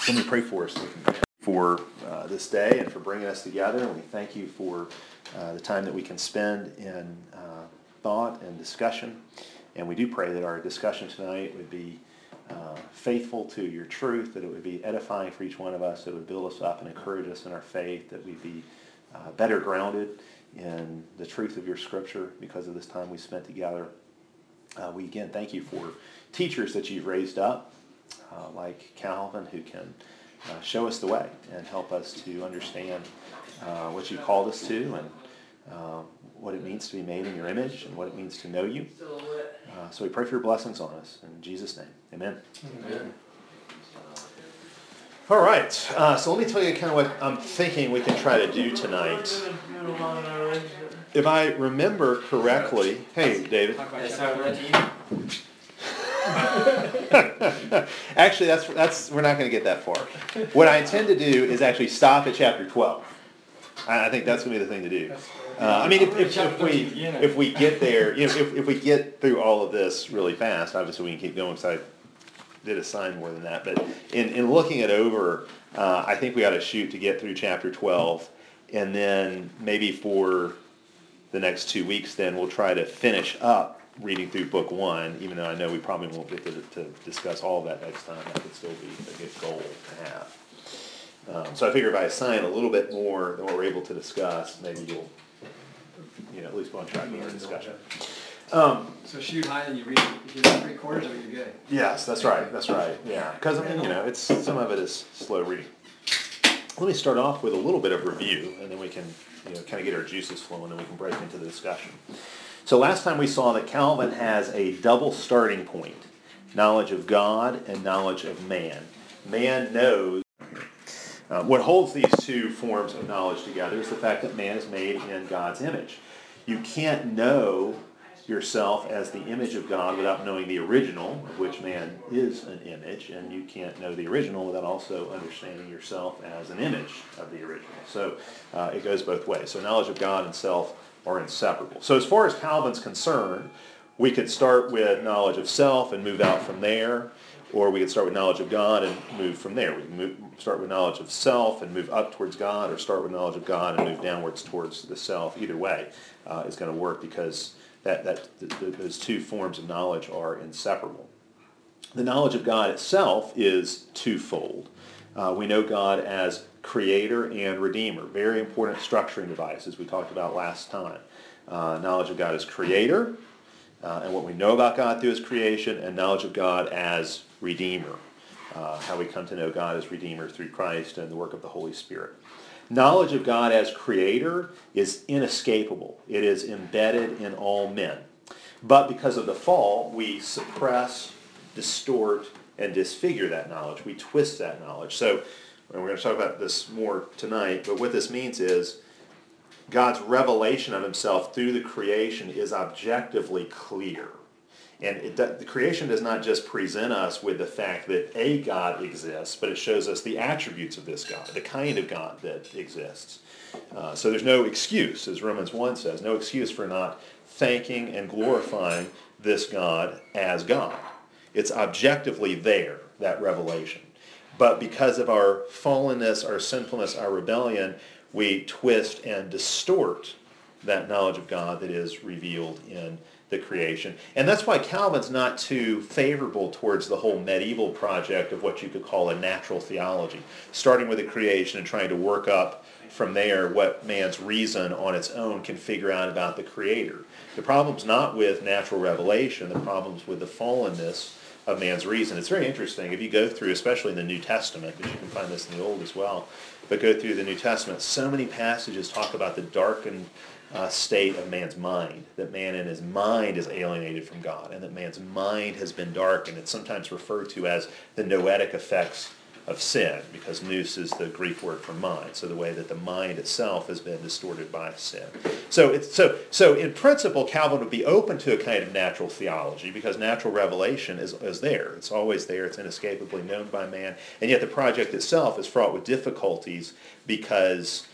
Let me pray for us for this day and for bringing us together. And we thank you for the time that we can spend in thought and discussion. And we do pray that our discussion tonight would be faithful to your truth, that it would be edifying for each one of us, that it would build us up and encourage us in our faith, that we'd be better grounded in the truth of your scripture because of this time we spent together. We again thank you for teachers that you've raised up, like Calvin, who can show us the way and help us to understand what you called us to and what it means to be made in your image and what it means to know you. So we pray for your blessings on us. In Jesus' name, amen. Amen. All right, so let me tell you kind of what I'm thinking we can try to do tonight. If I remember correctly, hey, David. Actually, that's we're not going to get that far. What I intend to do is actually stop at chapter 12. I think that's going to be the thing to do. I mean, if we get there, if we get through all of this really fast, obviously we can keep going because I did assign more than that. But in looking it over, I think we ought to shoot to get through chapter 12, and then maybe for the next 2 weeks, then we'll try to finish up reading through book 1, even though I know we probably won't get to discuss all of that next time. That could still be a good goal to have. So I figure if I assign a little bit more than what we're able to discuss, maybe you'll at least go on track with our discussion. So shoot high and you read 3 quarters of it, you're good. Yes, that's right. Yeah, because it's some of it is slow reading. Let me start off with a little bit of review, and then we can kind of get our juices flowing, and we can break into the discussion. So last time we saw that Calvin has a double starting point: knowledge of God and knowledge of man. Man knows. What holds these two forms of knowledge together is the fact that man is made in God's image. You can't know yourself as the image of God without knowing the original, of which man is an image, and you can't know the original without also understanding yourself as an image of the original. So it goes both ways. So knowledge of God and self are inseparable. So as far as Calvin's concerned, we could start with knowledge of self and move out from there, or we could start with knowledge of God and move from there. We can start with knowledge of self and move up towards God, or start with knowledge of God and move downwards towards the self. Either way is going to work because those two forms of knowledge are inseparable. The knowledge of God itself is twofold. We know God as creator and redeemer. Very important structuring device, as we talked about last time. Knowledge of God as creator, and what we know about God through his creation, and knowledge of God as redeemer. How we come to know God as redeemer through Christ and the work of the Holy Spirit. Knowledge of God as creator is inescapable. It is embedded in all men. But because of the fall, we suppress, distort, and disfigure that knowledge. We twist that knowledge. So we're going to talk about this more tonight, but what this means is God's revelation of himself through the creation is objectively clear. And the creation does not just present us with the fact that a God exists, but it shows us the attributes of this God, the kind of God that exists. So there's no excuse, as Romans 1 says, no excuse for not thanking and glorifying this God as God. It's objectively there, that revelation. But because of our fallenness, our sinfulness, our rebellion, we twist and distort that knowledge of God that is revealed in the creation. And that's why Calvin's not too favorable towards the whole medieval project of what you could call a natural theology, starting with the creation and trying to work up from there what man's reason on its own can figure out about the Creator. The problem's not with natural revelation, the problem's with the fallenness of man's reason. It's very interesting. If you go through, especially in the New Testament, because you can find this in the Old as well, but go through the New Testament, so many passages talk about the darkened state of man's mind, that man in his mind is alienated from God, and that man's mind has been darkened. It's sometimes referred to as the noetic effects of sin, because nous is the Greek word for mind, so the way that the mind itself has been distorted by sin. So in principle, Calvin would be open to a kind of natural theology, because natural revelation is there. It's always there. It's inescapably known by man, and yet the project itself is fraught with difficulties because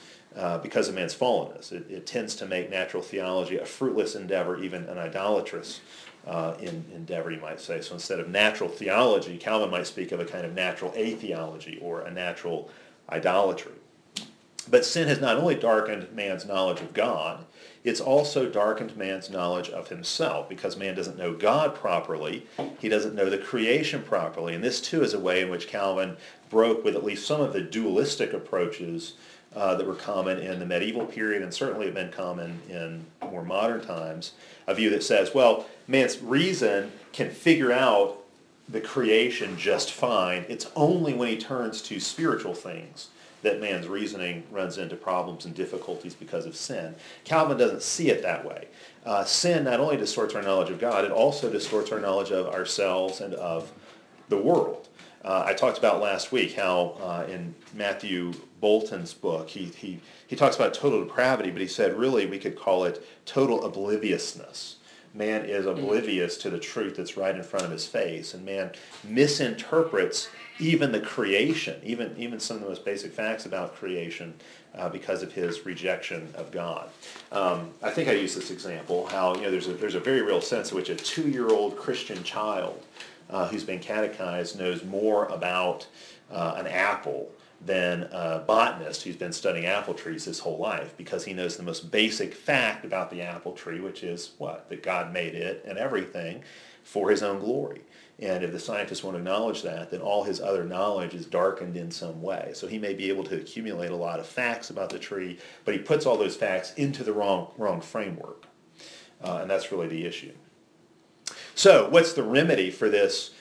of man's fallenness. It tends to make natural theology a fruitless endeavor, even an idolatrous endeavor, you might say. So instead of natural theology, Calvin might speak of a kind of natural atheology or a natural idolatry. But sin has not only darkened man's knowledge of God, it's also darkened man's knowledge of himself, because man doesn't know God properly. He doesn't know the creation properly. And this, too, is a way in which Calvin broke with at least some of the dualistic approaches that were common in the medieval period, and certainly have been common in more modern times, a view that says, well, man's reason can figure out the creation just fine. It's only when he turns to spiritual things that man's reasoning runs into problems and difficulties because of sin. Calvin doesn't see it that way. Sin not only distorts our knowledge of God, it also distorts our knowledge of ourselves and of the world. I talked about last week how in Matthew Bolton's book, he talks about total depravity, but he said really we could call it total obliviousness. Man is oblivious to the truth that's right in front of his face, and man misinterprets even the creation, even some of the most basic facts about creation because of his rejection of God. I think I used this example, how there's a very real sense in which a 2-year-old Christian child who's been catechized knows more about an apple than a botanist who's been studying apple trees his whole life, because he knows the most basic fact about the apple tree, which is what? That God made it and everything for his own glory. And if the scientists won't acknowledge that, then all his other knowledge is darkened in some way. So he may be able to accumulate a lot of facts about the tree, but he puts all those facts into the wrong framework. And that's really the issue. So what's the remedy for this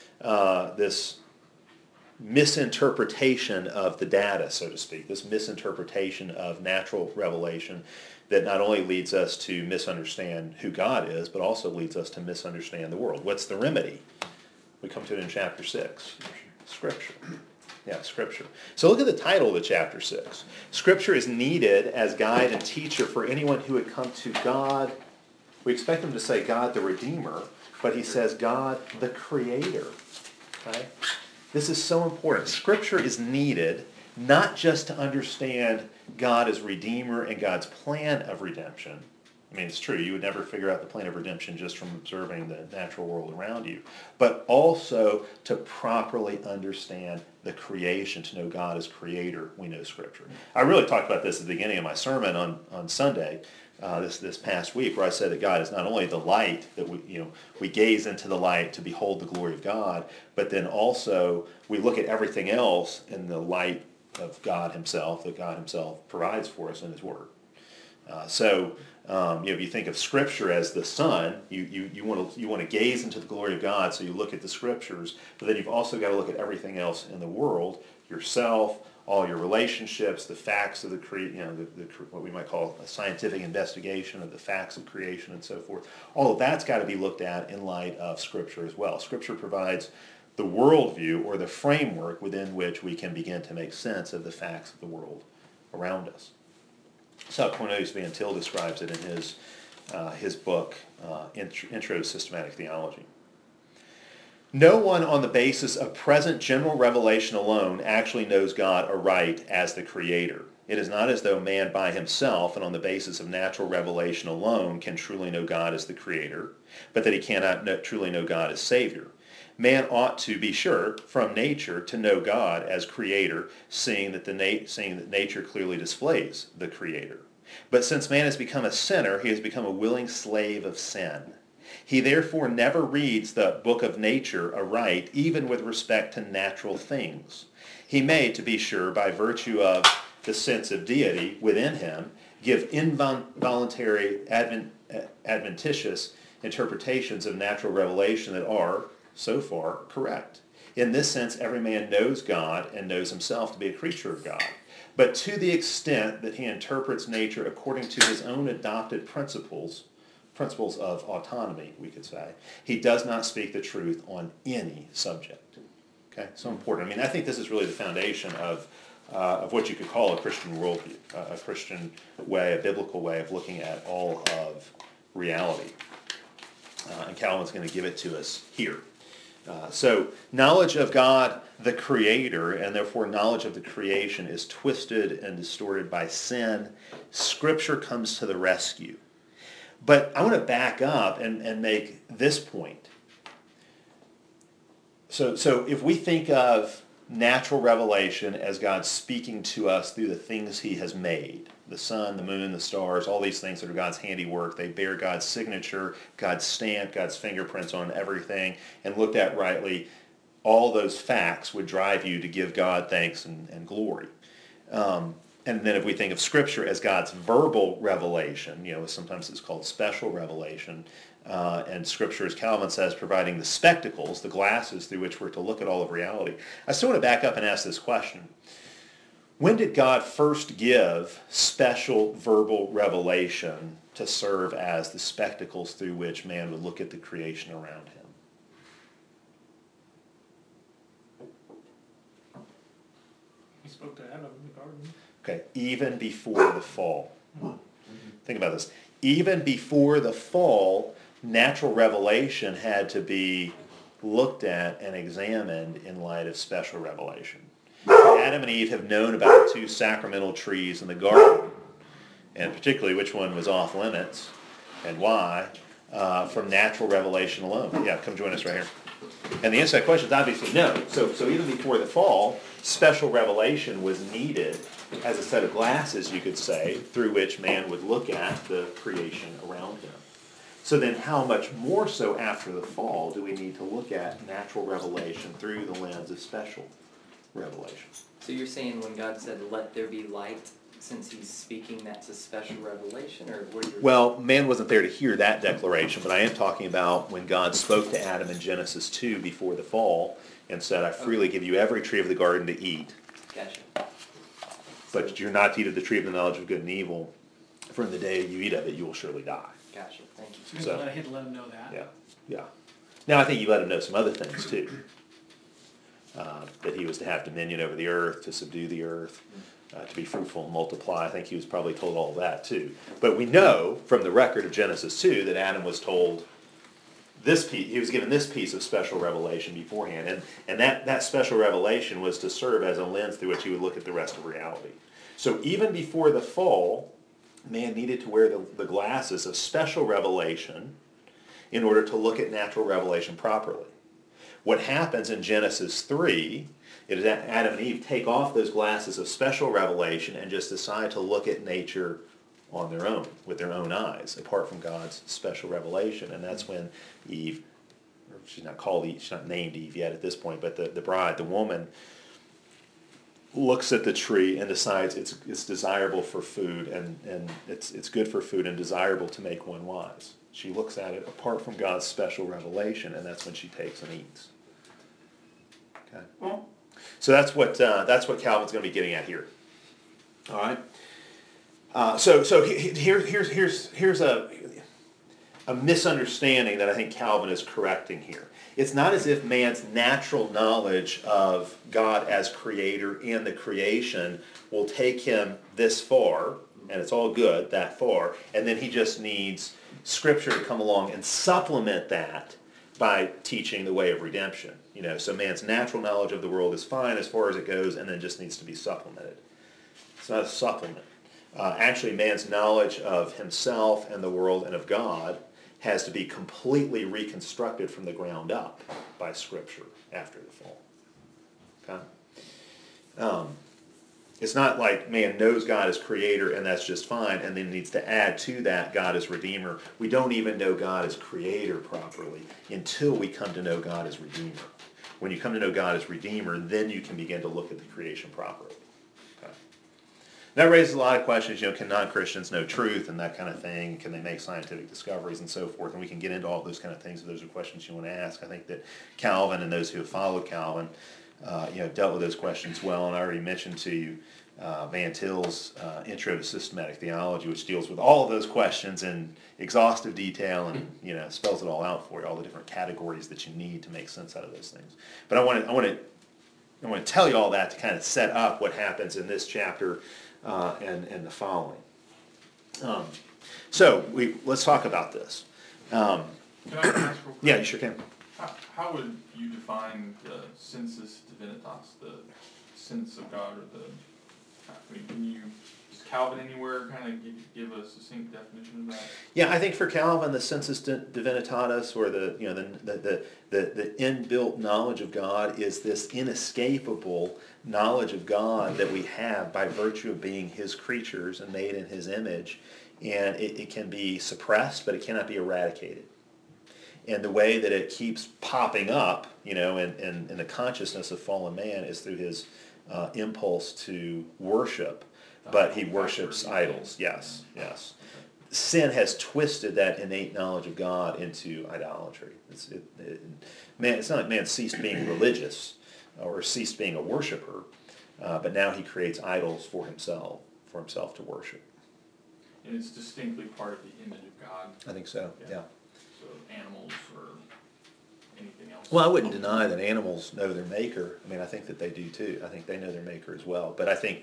misinterpretation of the data, so to speak, this misinterpretation of natural revelation that not only leads us to misunderstand who God is, but also leads us to misunderstand the world? What's the remedy? We come to it in chapter 6. Scripture. Yeah, Scripture. So look at the title of the chapter 6. Scripture is needed as guide and teacher for anyone who would come to God. We expect him to say God the Redeemer, but he says God the Creator. Okay? This is so important. Scripture is needed not just to understand God as Redeemer and God's plan of redemption. I mean, it's true, you would never figure out the plan of redemption just from observing the natural world around you, but also to properly understand the creation, to know God as Creator. We know Scripture. I really talked about this at the beginning of my sermon on Sunday, this past week, where I said that God is not only the light, that we gaze into the light to behold the glory of God, but then also we look at everything else in the light of God Himself, that God Himself provides for us in His Word. If you think of Scripture as the sun, you want to gaze into the glory of God, so you look at the Scriptures, but then you've also got to look at everything else in the world, yourself, all your relationships, the facts of what we might call a scientific investigation of the facts of creation and so forth. All of that's got to be looked at in light of Scripture as well. Scripture provides the worldview or the framework within which we can begin to make sense of the facts of the world around us. So Cornelius Van Til describes it in his book, Intro to Systematic Theology. No one on the basis of present general revelation alone actually knows God aright as the Creator. It is not as though man by himself and on the basis of natural revelation alone can truly know God as the Creator, but that he cannot truly know God as Savior. Man ought to be sure, from nature, to know God as Creator, seeing that nature clearly displays the Creator. But since man has become a sinner, he has become a willing slave of sin. He therefore never reads the book of nature aright, even with respect to natural things. He may, to be sure, by virtue of the sense of deity within him, give involuntary adventitious interpretations of natural revelation that are, so far, correct. In this sense, every man knows God and knows himself to be a creature of God. But to the extent that he interprets nature according to his own adopted principles of autonomy, we could say, he does not speak the truth on any subject. Okay, so important. I mean, I think this is really the foundation of what you could call a Christian worldview, a Christian way, a biblical way of looking at all of reality. And Calvin's going to give it to us here. So knowledge of God, the Creator, and therefore knowledge of the creation is twisted and distorted by sin. Scripture comes to the rescue. But I want to back up and make this point. So if we think of natural revelation as God speaking to us through the things he has made, the sun, the moon, the stars, all these things that are God's handiwork, they bear God's signature, God's stamp, God's fingerprints on everything, and looked at rightly, all those facts would drive you to give God thanks and glory. And then if we think of Scripture as God's verbal revelation, sometimes it's called special revelation, and Scripture, as Calvin says, providing the spectacles, the glasses through which we're to look at all of reality. I still want to back up and ask this question. When did God first give special verbal revelation to serve as the spectacles through which man would look at the creation around him? He spoke to Adam in the garden. Okay, even before the fall. Think about this. Even before the fall, natural revelation had to be looked at and examined in light of special revelation. Adam and Eve have known about the two sacramental trees in the garden, and particularly which one was off limits and why, from natural revelation alone. Yeah, come join us right here. And the answer to that question is obviously no. So even before the fall, special revelation was needed as a set of glasses, you could say, through which man would look at the creation around him. So then how much more so after the fall do we need to look at natural revelation through the lens of special revelation? So you're saying when God said, "Let there be light," since he's speaking, that's a special revelation, or what you're... Well, man wasn't there to hear that declaration, but I am talking about when God spoke to Adam in Genesis 2 before the fall and said, "I freely give you every tree of the garden to eat. Gotcha. But you're not to eat of the tree of the knowledge of good and evil, for in the day you eat of it, you will surely die." Gotcha. Thank you. So I had to let him know that. Yeah. Now I think you let him know some other things too. That he was to have dominion over the earth, to subdue the earth, to be fruitful and multiply. I think he was probably told all of that too. But we know from the record of Genesis 2 that Adam was told this piece, he was given this piece of special revelation beforehand. And that special revelation was to serve as a lens through which he would look at the rest of reality. So even before the fall, man needed to wear the glasses of special revelation in order to look at natural revelation properly. What happens in Genesis 3 is that Adam and Eve take off those glasses of special revelation and just decide to look at nature on their own, with their own eyes, apart from God's special revelation. And that's when Eve, or she's not named Eve yet at this point, but the bride, the woman, looks at the tree and decides it's desirable for food and it's good for food and desirable to make one wise. She looks at it apart from God's special revelation, and that's when she takes and eats. Okay. So that's what Calvin's going to be getting at here. All right. So here's a misunderstanding that I think Calvin is correcting here. It's not as if man's natural knowledge of God as creator and the creation will take him this far, and it's all good that far, and then he just needs Scripture to come along and supplement that by teaching the way of redemption. So man's natural knowledge of the world is fine as far as it goes, and then just needs to be supplemented. It's not a supplement. Actually, man's knowledge of himself and the world and of God has to be completely reconstructed from the ground up by Scripture after the fall. Okay? It's not like man knows God as creator and that's just fine, and then needs to add to that God as redeemer. We don't even know God as creator properly until we come to know God as redeemer. When you come to know God as redeemer, then you can begin to look at the creation properly. Okay? That raises a lot of questions. Can non-Christians know truth and that kind of thing? Can they make scientific discoveries and so forth? And we can get into all those kind of things if those are questions you want to ask. I think that Calvin and those who have followed Calvin dealt with those questions well. And I already mentioned to you Van Til's Intro to Systematic Theology, which deals with all of those questions in exhaustive detail and spells it all out for you, all the different categories that you need to make sense out of those things. But I want to tell you all that to kind of set up what happens in this chapter and the following. Let's talk about this. Can I ask real quick? Yeah, you sure can. How would you define the sensus divinitas, the sense of God, or can you Calvin anywhere kind of give a succinct definition of that? Yeah, I think for Calvin, the sensus divinitatis, or the inbuilt knowledge of God, is this inescapable knowledge of God that we have by virtue of being His creatures and made in His image, and it can be suppressed, but it cannot be eradicated. And the way that it keeps popping up, in the consciousness of fallen man is through his impulse to worship, but he worships idols. Yes, yes. Sin has twisted that innate knowledge of God into idolatry. It's not like man ceased being religious or ceased being a worshiper, but now he creates idols for himself to worship. And it's distinctly part of the image of God. I think so, yeah. So animals or anything else. Well, I wouldn't deny that animals know their maker. I mean, I think that they do too. I think they know their maker as well. But I think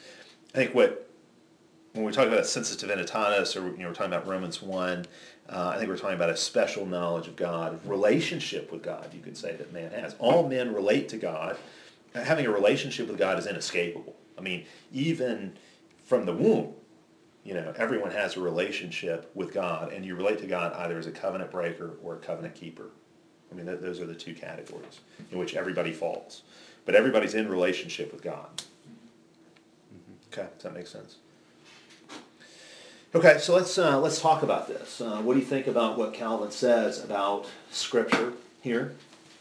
when we talk about sensus divinitatis, or we're talking about Romans 1, I think we're talking about a special knowledge of God, relationship with God, you could say, that man has. All men relate to God. Having a relationship with God is inescapable. I mean, even from the womb, everyone has a relationship with God, and you relate to God either as a covenant breaker or a covenant keeper. I mean, those are the two categories in which everybody falls. But everybody's in relationship with God. Okay, does that make sense? Okay, so let's talk about this. What do you think about what Calvin says about Scripture here?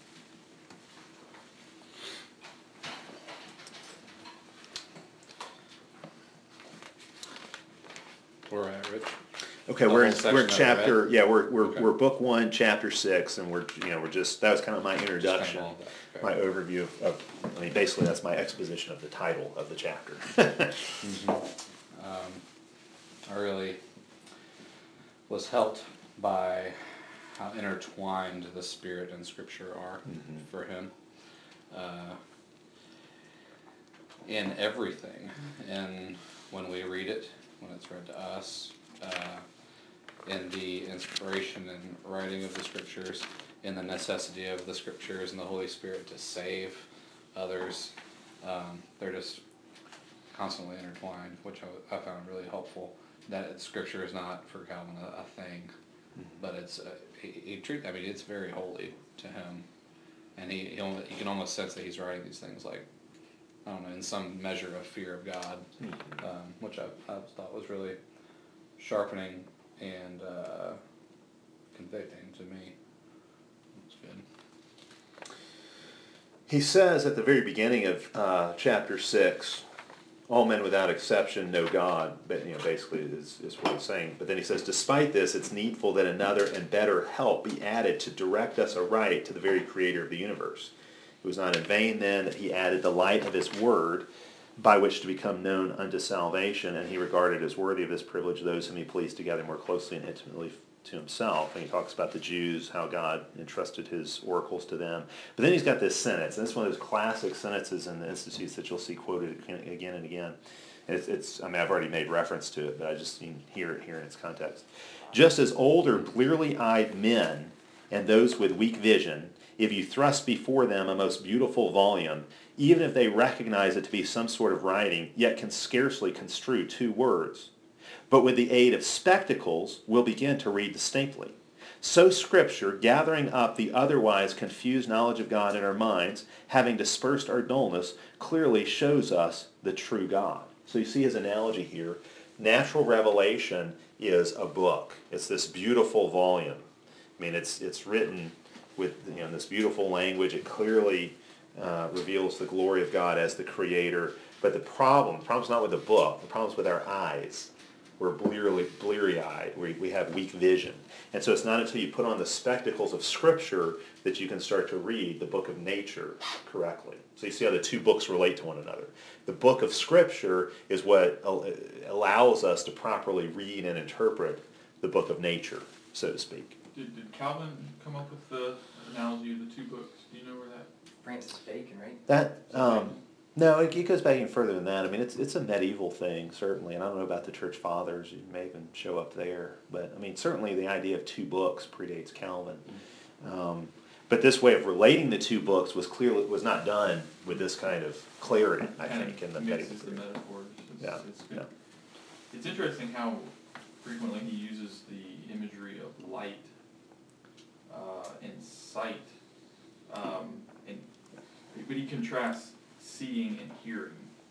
Where at, Rich? Okay, The we're whole in section we're that we chapter read? yeah we're Okay. we're book 1, chapter 6, and we're just that was kind of my introduction, all that, okay. my overview of I mean basically that's my exposition of the title of the chapter. I really was helped by how intertwined the Spirit and Scripture are for him. In everything, and when we read it, when it's read to us, in the inspiration and writing of the Scriptures, in the necessity of the Scriptures and the Holy Spirit to save others. They're just constantly intertwined, which I found really helpful. That Scripture is not for Calvin a thing, but it's it's very holy to him, and you can almost sense that he's writing these things like, I don't know, in some measure of fear of God, which I thought was really sharpening and convicting to me. It's good. He says at the very beginning of chapter 6, all men without exception know God, but basically is what he's saying. But then he says, despite this, it's needful that another and better help be added to direct us aright to the very creator of the universe. It was not in vain then that he added the light of his word, by which to become known unto salvation, and he regarded as worthy of this privilege those whom he pleased to gather more closely and intimately to himself. And he talks about the Jews, how God entrusted his oracles to them. But then he's got this sentence, and this is one of those classic sentences in the Institutes that you'll see quoted again and again. I've already made reference to it, but I just hear it here in its context. Just as older, blearily-eyed men and those with weak vision, if you thrust before them a most beautiful volume, even if they recognize it to be some sort of writing, yet can scarcely construe 2 words, but with the aid of spectacles will begin to read distinctly. So Scripture, gathering up the otherwise confused knowledge of God in our minds, having dispersed our dullness, clearly shows us the true God. So you see his analogy here. Natural revelation is a book. It's this beautiful volume. I mean, it's written with this beautiful language. It clearly reveals the glory of God as the Creator. But the problem's not with the book. The problem's with our eyes. We're bleary-eyed. We have weak vision. And so it's not until you put on the spectacles of Scripture that you can start to read the book of nature correctly. So you see how the 2 books relate to one another. The book of Scripture is what allows us to properly read and interpret the book of nature, so to speak. Did Calvin come up with the analogy of the 2 books? Do you know where that? Francis Bacon, right? That no, it goes back even further than that. I mean, it's a medieval thing, certainly, and I don't know about the Church Fathers. You may even show up there, but I mean, certainly the idea of 2 books predates Calvin. But this way of relating the 2 books was not done with this kind of clarity, I think, in the medieval It's the period. metaphors. Yeah, It's yeah. good. It's interesting how frequently he uses the imagery of light and sight, but he contrasts seeing and hearing.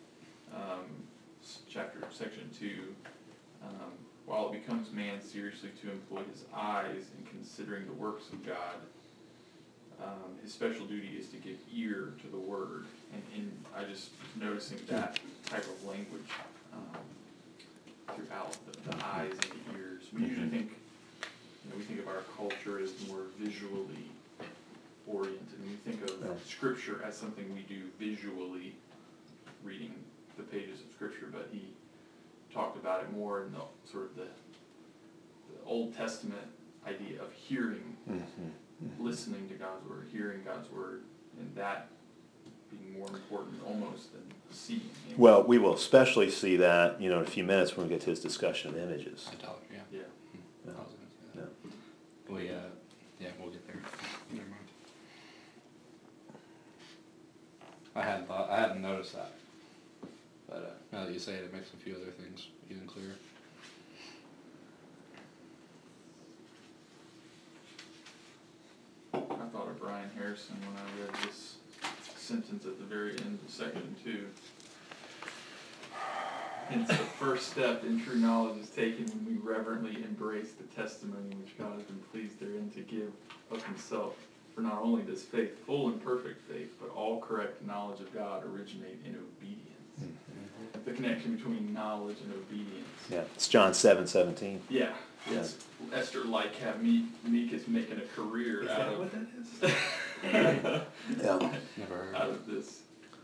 Section 2, while it becomes man seriously to employ his eyes in considering the works of God, his special duty is to give ear to the word. And I just was noticing that type of language throughout the eyes and the ears. We usually think, we think of our culture as more visually oriented, and we think of Scripture as something we do visually, reading the pages of Scripture, but he talked about it more in the sort of the Old Testament idea of hearing, listening to God's word, hearing God's word, and that being more important almost than seeing. Well, we will especially see that, in a few minutes when we get to his discussion of images. Idolatry, yeah. Yeah. I was gonna say that. Yeah. We'll get there. Never mind. I hadn't noticed that, but now that you say it, it makes a few other things even clearer. I thought of Brian Harrison when I read this sentence at the very end of section 2. Hence, the first step in true knowledge is taken when we reverently embrace the testimony which God has been pleased therein to give of himself. For not only does faith, full and perfect faith, but all correct knowledge of God originate in obedience. The connection between knowledge and obedience. Yeah, it's John 7:17. Yeah, it's Esther Lycab-Meek making a career Is out that of what that is? Yeah. Never heard out of it. of this.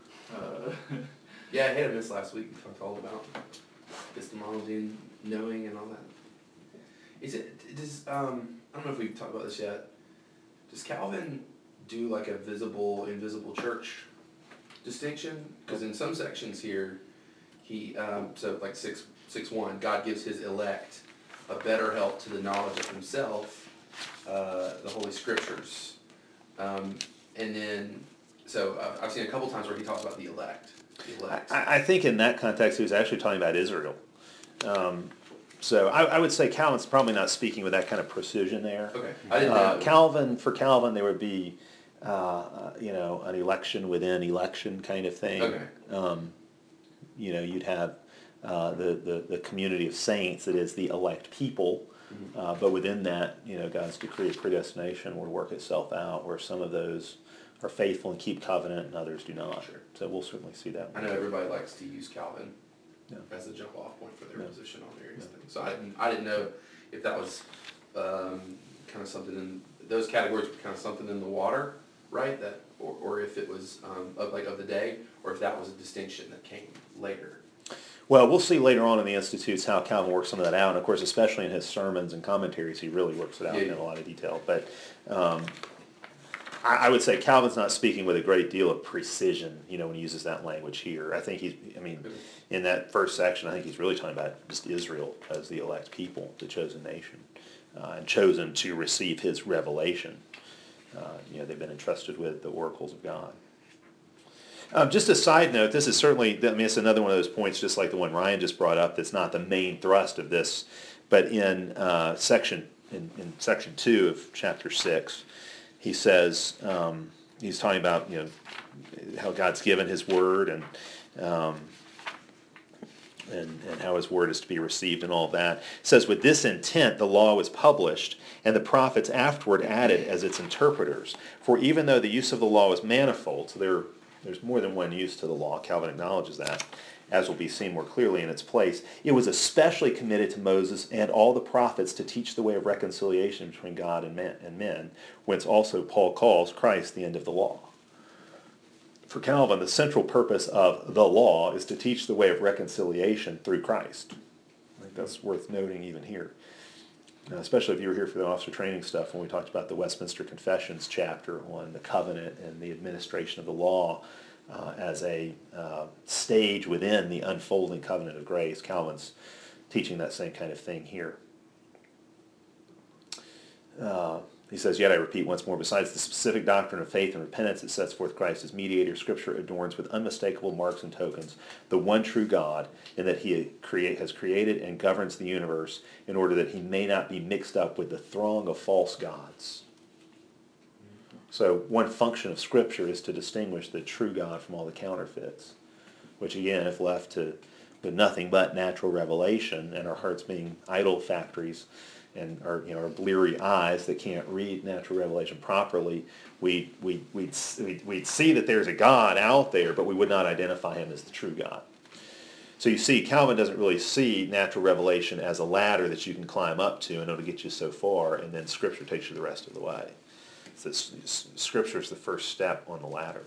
Yeah, I had this last week. We talked all about epistemology and knowing and all that. I don't know if we've talked about this yet. Does Calvin do like a visible, invisible church distinction? Because in some sections here, he, so like 6:1, God gives his elect a better help to the knowledge of himself, the Holy Scriptures. And then, so I've seen a couple times where he talks about the elect. I think in that context, he was actually talking about Israel. So I would say Calvin's probably not speaking with that kind of precision there. Okay, I didn't know. For Calvin, there would be, an election within election kind of thing. Okay. You'd have the community of saints that is the elect people, but within that, God's decree of predestination will work itself out, where some of those are faithful and keep covenant and others do not. Sure. So we'll certainly see that. I know everybody likes to use Calvin Yeah. as a jump off point for their Yeah. position on various Yeah. things. So I didn't know if that was kind of something in those categories were kind of something in the water, right? That or if it was of the day, or if that was a distinction that came later. Well, we'll see later on in the Institutes how Calvin works some of that out. And of course, especially in his sermons and commentaries, he really works it out in a lot of detail. But I would say Calvin's not speaking with a great deal of precision, when he uses that language here. I think in that first section, I think he's really talking about just Israel as the elect people, the chosen nation, and chosen to receive his revelation. They've been entrusted with the oracles of God. Just a side note, this is certainly, it's another one of those points, just like the one Ryan just brought up, that's not the main thrust of this, but in section 2 of chapter 6, he says, he's talking about, how God's given his word and how his word is to be received and all that. It says, with this intent the law was published, and the prophets afterward added as its interpreters. For even though the use of the law was manifold, so there's more than one use to the law, Calvin acknowledges that, as will be seen more clearly in its place, it was especially committed to Moses and all the prophets to teach the way of reconciliation between God and men, whence also Paul calls Christ the end of the law. For Calvin, the central purpose of the law is to teach the way of reconciliation through Christ. I think that's worth noting even here. Especially if you were here for the officer training stuff when we talked about the Westminster Confessions chapter on the covenant and the administration of the law as a stage within the unfolding covenant of grace. Calvin's teaching that same kind of thing here. He says, yet I repeat once more, besides the specific doctrine of faith and repentance that sets forth Christ as mediator, Scripture adorns with unmistakable marks and tokens the one true God, in that he has created and governs the universe in order that he may not be mixed up with the throng of false gods. So one function of Scripture is to distinguish the true God from all the counterfeits, which again, if left to with nothing but natural revelation and our hearts being idol factories and our bleary eyes that can't read natural revelation properly, we'd see that there's a God out there, but we would not identify him as the true God. So you see, Calvin doesn't really see natural revelation as a ladder that you can climb up to and it'll get you so far, and then Scripture takes you the rest of the way. So Scripture is the first step on the ladder.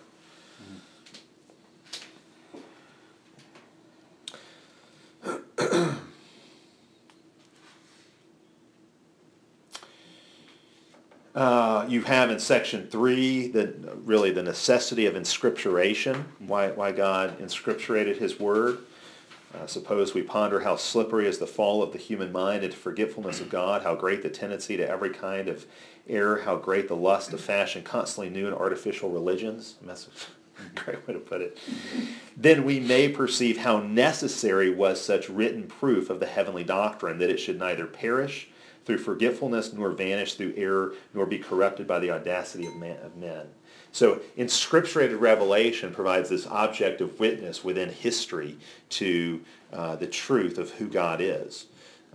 You have in section 3 really the necessity of inscripturation, why God inscripturated his word. Suppose we ponder how slippery is the fall of the human mind into forgetfulness of God, how great the tendency to every kind of error, how great the lust to fashion constantly new and artificial religions. That's a great way to put it. Then we may perceive how necessary was such written proof of the heavenly doctrine, that it should neither perish through forgetfulness, nor vanish through error, nor be corrupted by the audacity of men. So inscripturated revelation provides this objective witness within history to the truth of who God is.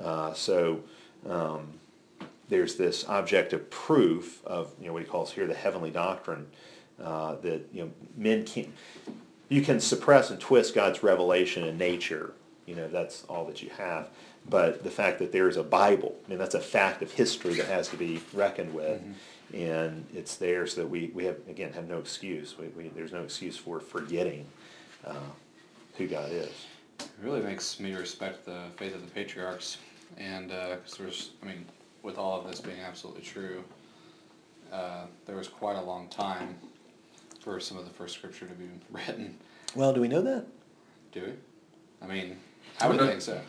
There's this objective proof of what he calls here the heavenly doctrine, that men can't. You can suppress and twist God's revelation in nature. That's all that you have. But the fact that there is a Bible, that's a fact of history that has to be reckoned with, and it's there so that we have no excuse. There's no excuse for forgetting who God is. It really makes me respect the faith of the patriarchs, and because with all of this being absolutely true, there was quite a long time for some of the first Scripture to be written. Well, do we know that? Do we? I would think so.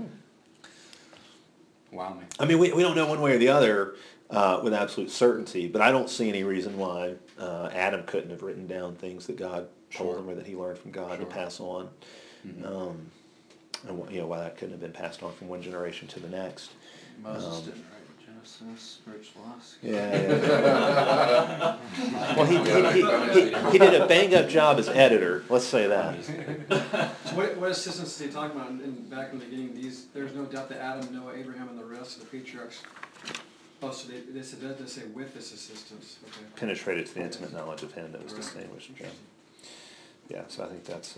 Wow me. We don't know one way or the other with absolute certainty, but I don't see any reason why Adam couldn't have written down things that God told him or that he learned from God to pass on, and why that couldn't have been passed on from one generation to the next. Moses didn't write Genesis, spiritual laws. Yeah. Well, he did a bang-up job as editor. Let's say that. So what assistance is he talking about back in the beginning? There's no doubt that Adam, Noah, Abraham, and the rest of the patriarchs. Oh, so they say with this assistance. Okay. Penetrated to the intimate knowledge of him that was distinguished. Yeah. So I think that's.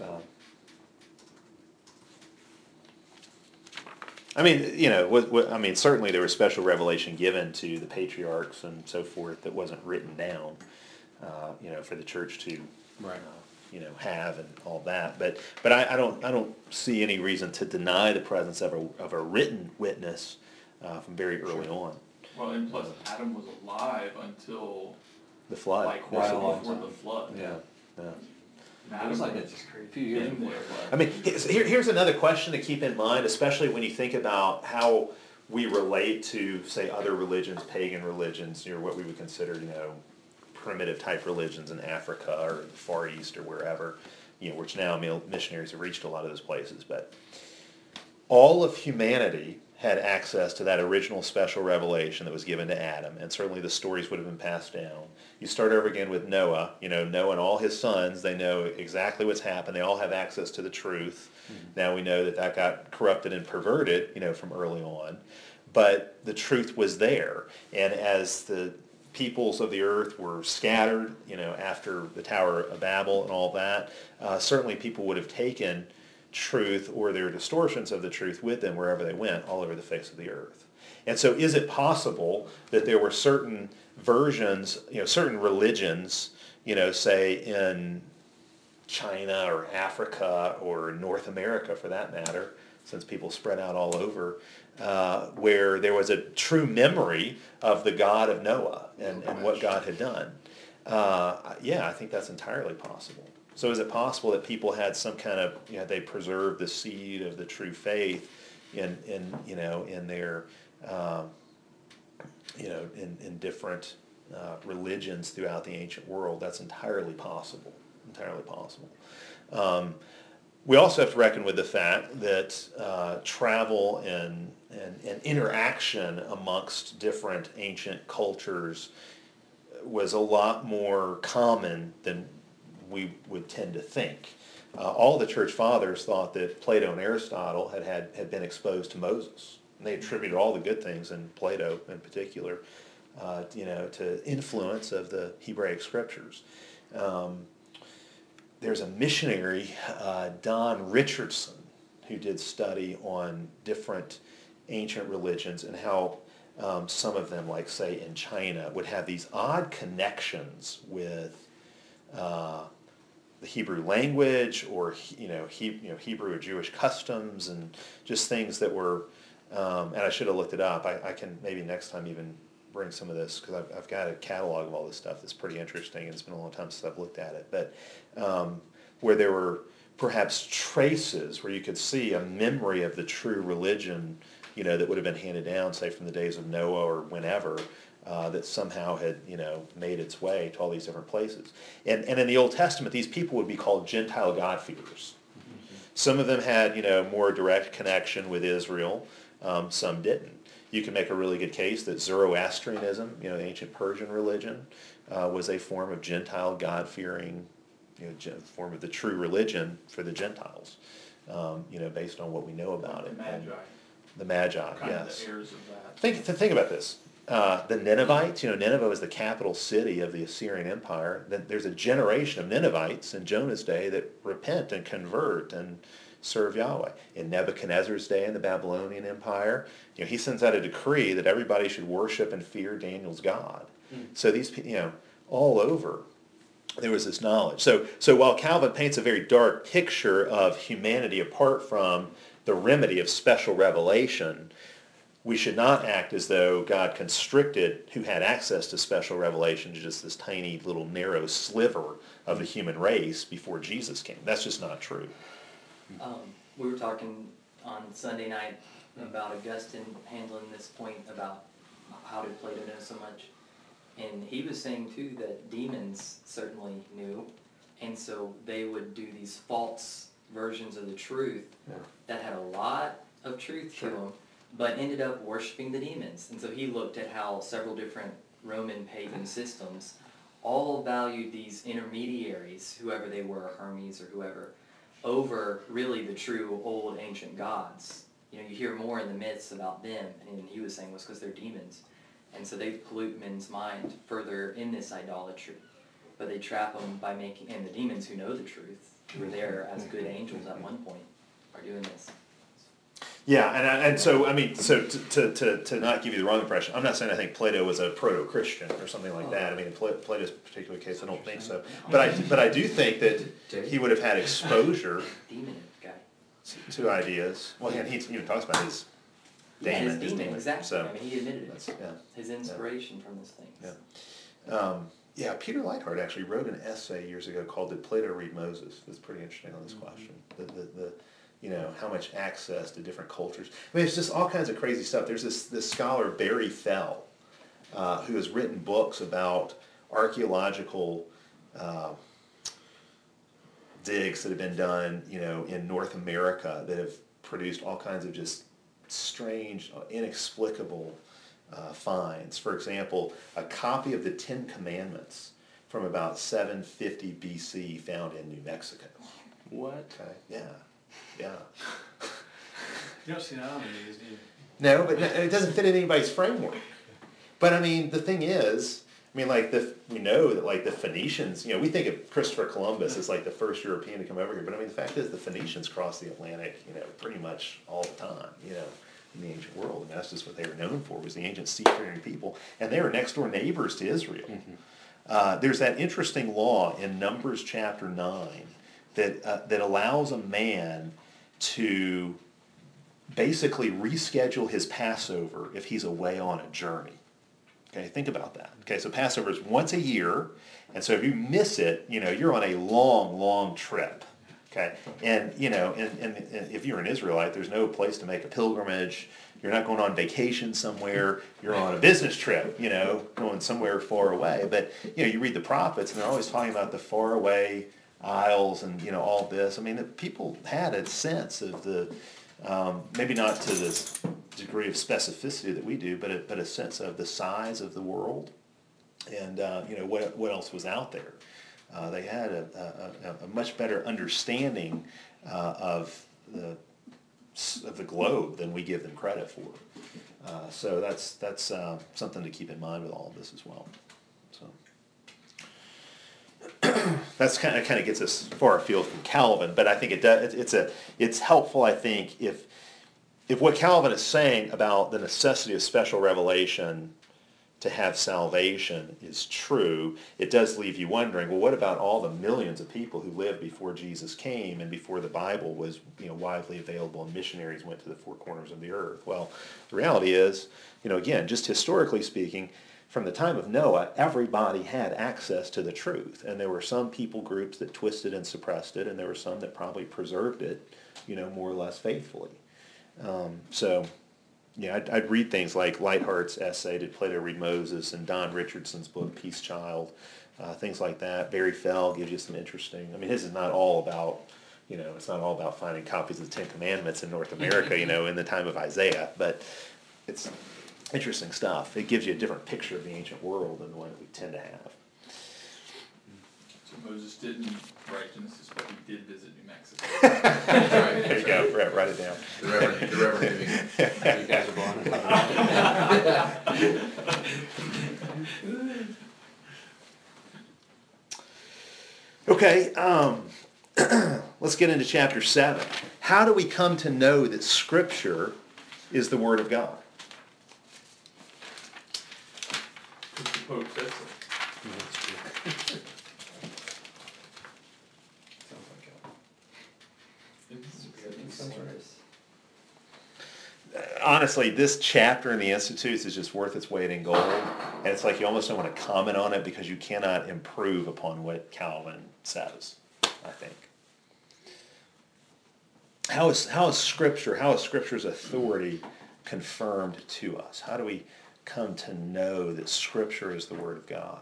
Certainly there was special revelation given to the patriarchs and so forth that wasn't written down, for the church to, have and all that. But I don't see any reason to deny the presence of a written witness from very early on. Well, and plus Adam was alive until the flood, like right before the flood. Yeah. Adam it was like was a few years before. Here's another question to keep in mind, especially when you think about how we relate to, say, other religions, pagan religions, what we would consider, primitive type religions in Africa or the Far East or wherever, which now missionaries have reached a lot of those places. But all of humanity had access to that original special revelation that was given to Adam, and certainly the stories would have been passed down. You start over again with Noah. Noah and all his sons, they know exactly what's happened. They all have access to the truth. Now we know that got corrupted and perverted, from early on. But the truth was there. And as the peoples of the earth were scattered, after the Tower of Babel and all that, certainly people would have taken truth or their distortions of the truth with them wherever they went, all over the face of the earth. And so is it possible that there were certain versions, certain religions, say in China or Africa or North America for that matter, since people spread out all over, where there was a true memory of the God of Noah and what God had done? I think that's entirely possible. So is it possible that people had some kind of, they preserved the seed of the true faith in their in different religions throughout the ancient world. That's entirely possible. Entirely possible. We also have to reckon with the fact that travel and interaction amongst different ancient cultures was a lot more common than we would tend to think. All the church fathers thought that Plato and Aristotle had been exposed to Moses. And they attributed all the good things in Plato in particular, to influence of the Hebraic scriptures. There's a missionary, Don Richardson, who did study on different ancient religions and how some of them, like say in China, would have these odd connections with the Hebrew language, or Hebrew or Jewish customs, and just things that were. And I should have looked it up. I can maybe next time even bring some of this, because I've got a catalog of all this stuff that's pretty interesting, and it's been a long time since I've looked at it. But where there were perhaps traces where you could see a memory of the true religion, that would have been handed down, say, from the days of Noah or whenever, that somehow had, made its way to all these different places. And in the Old Testament, these people would be called Gentile God-fearers. Some of them had, more direct connection with Israel. Some didn't. You can make a really good case that Zoroastrianism, the ancient Persian religion, was a form of Gentile God-fearing, form of the true religion for the Gentiles, based on what we know about it. The Magi. The Magi, Kind of yes. the heirs of that. Think about this. The Ninevites, Nineveh was the capital city of the Assyrian Empire. There's a generation of Ninevites in Jonah's day that repent and convert and serve Yahweh. In Nebuchadnezzar's day in the Babylonian Empire, he sends out a decree that everybody should worship and fear Daniel's God. So these, all over, there was this knowledge. So while Calvin paints a very dark picture of humanity apart from the remedy of special revelation, we should not act as though God constricted who had access to special revelation to just this tiny little narrow sliver of the human race before Jesus came. That's just not true. We were talking on Sunday night about Augustine handling this point about how did Plato know so much. And he was saying too that demons certainly knew, and so they would do these false versions of the truth that had a lot of truth to them, but ended up worshiping the demons. And so he looked at how several different Roman pagan systems all valued these intermediaries, whoever they were, Hermes or whoever, over really the true old ancient gods. You hear more in the myths about them, and he was saying it was because they're demons. And so they pollute men's mind further in this idolatry. But they trap them by making, and the demons who know the truth, who were there as good angels at one point, are doing this. Yeah, and so to not give you the wrong impression, I'm not saying I think Plato was a proto-Christian or something like that. I mean, in Plato's particular case, I don't think so. But I do think that he would have had exposure Demon guy. to ideas. Well, and he even talks about his daemon. His demon, exactly. So, he admitted it. that's, yeah. His inspiration from those things. Yeah. Peter Leithart actually wrote an essay years ago called "Did Plato Read Moses?" That's pretty interesting on this question. How much access to different cultures. I mean, it's just all kinds of crazy stuff. There's this scholar, Barry Fell, who has written books about archaeological digs that have been done, in North America that have produced all kinds of just strange, inexplicable finds. For example, a copy of the Ten Commandments from about 750 BC found in New Mexico. What? Okay, yeah. You don't see that on the news, do you? No, but it doesn't fit in anybody's framework. But I mean, the thing is, we know that like the Phoenicians, we think of Christopher Columbus as like the first European to come over here, but I mean, the fact is the Phoenicians crossed the Atlantic, pretty much all the time, in the ancient world. And that's just what they were known for, was the ancient seafaring people. And they were next door neighbors to Israel. There's that interesting law in Numbers chapter 9 that allows a man to basically reschedule his Passover if he's away on a journey. Okay, think about that. Okay, so Passover is once a year, and so if you miss it, you're on a long, long trip. Okay, and if you're an Israelite, there's no place to make a pilgrimage. You're not going on vacation somewhere. You're on a business trip, going somewhere far away. But you read the prophets, and they're always talking about the far away isles and all this. I mean, the people had a sense of the maybe not to this degree of specificity that we do, but a sense of the size of the world, and what else was out there. They had a much better understanding of the globe than we give them credit for. So that's something to keep in mind with all of this as well. So that's kind of gets us far afield from Calvin, but I think it does. It's helpful. I think if what Calvin is saying about the necessity of special revelation to have salvation is true, it does leave you wondering, well, what about all the millions of people who lived before Jesus came and before the Bible was widely available and missionaries went to the four corners of the earth? Well, the reality is, again, just historically speaking, from the time of Noah, everybody had access to the truth, and there were some people groups that twisted and suppressed it, and there were some that probably preserved it, more or less faithfully. I'd read things like Lightheart's essay, Did Plato Read Moses, and Don Richardson's book, Peace Child, things like that. Barry Fell gives you some interesting, his is not all about, it's not all about finding copies of the Ten Commandments in North America, in the time of Isaiah, but it's interesting stuff. It gives you a different picture of the ancient world than the one that we tend to have. So Moses didn't write Genesis, but he did visit New Mexico. There you go, write it down. The Reverend You guys are blowing it. Okay, let's get into chapter 7. How do we come to know that Scripture is the Word of God? Because the Pope said so. Honestly, this chapter in the Institutes is just worth its weight in gold, and it's like you almost don't want to comment on it because you cannot improve upon what Calvin says, I think. How is Scripture's authority confirmed to us? How do we come to know that Scripture is the Word of God?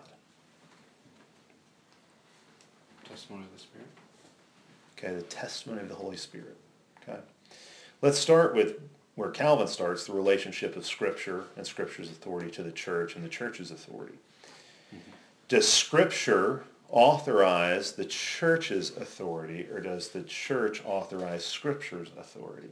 Testimony of the Spirit. Okay, the testimony of the Holy Spirit. Okay, let's start with where Calvin starts, the relationship of Scripture and Scripture's authority to the church and the church's authority. Mm-hmm. Does Scripture authorize the church's authority, or does the church authorize Scripture's authority?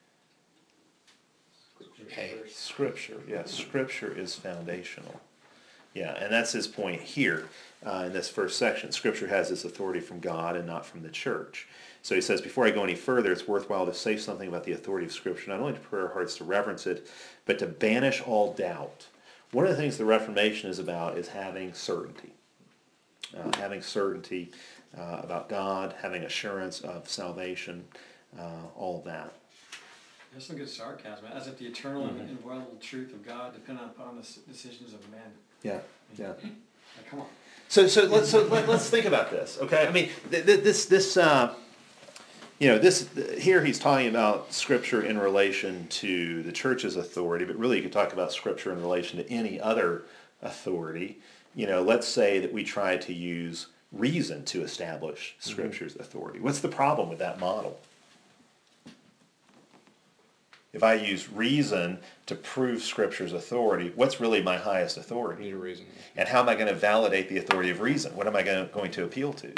Scripture. Yeah, Scripture is foundational. Yeah, and that's his point here in this first section. Scripture has its authority from God and not from the church. So he says, before I go any further, it's worthwhile to say something about the authority of Scripture, not only to prepare our hearts to reverence it, but to banish all doubt. One of the things the Reformation is about is having certainty. Having certainty about God, having assurance of salvation, all of that. There's some good sarcasm, as if the eternal and inviolable truth of God depend upon the decisions of men. Yeah. Come on. So let's think about this, okay? Here he's talking about Scripture in relation to the church's authority, but really you could talk about Scripture in relation to any other authority. Let's say that we try to use reason to establish Scripture's authority. What's the problem with that model? If I use reason to prove Scripture's authority, what's really my highest authority? Need a reason. And how am I going to validate the authority of reason? What am I going to appeal to?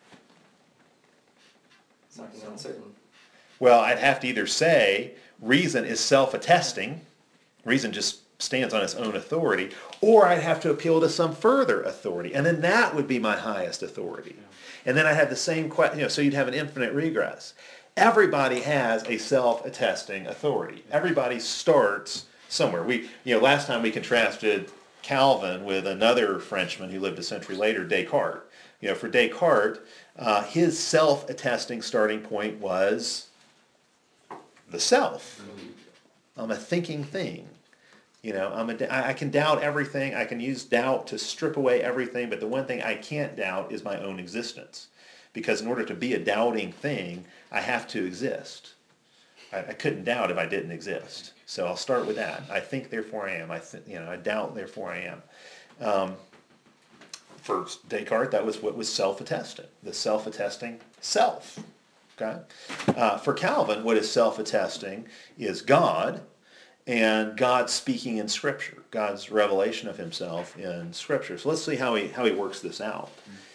Something uncertain. Well, I'd have to either say reason is self-attesting, reason just stands on its own authority, or I'd have to appeal to some further authority, and then that would be my highest authority. And then I have the same question, so you'd have an infinite regress. Everybody has a self-attesting authority. Everybody starts somewhere. Last time we contrasted Calvin with another Frenchman who lived a century later, Descartes. For Descartes, his self-attesting starting point was the self. I'm a thinking thing. I can doubt everything. I can use doubt to strip away everything, but the one thing I can't doubt is my own existence. because in order to be a doubting thing, I have to exist. I couldn't doubt if I didn't exist. So I'll start with that. I think, therefore I am. I doubt, therefore I am. For Descartes, that was what was self-attesting. The self-attesting self. Okay. For Calvin, what is self-attesting is God, and God speaking in Scripture, God's revelation of Himself in Scripture. So let's see how he works this out.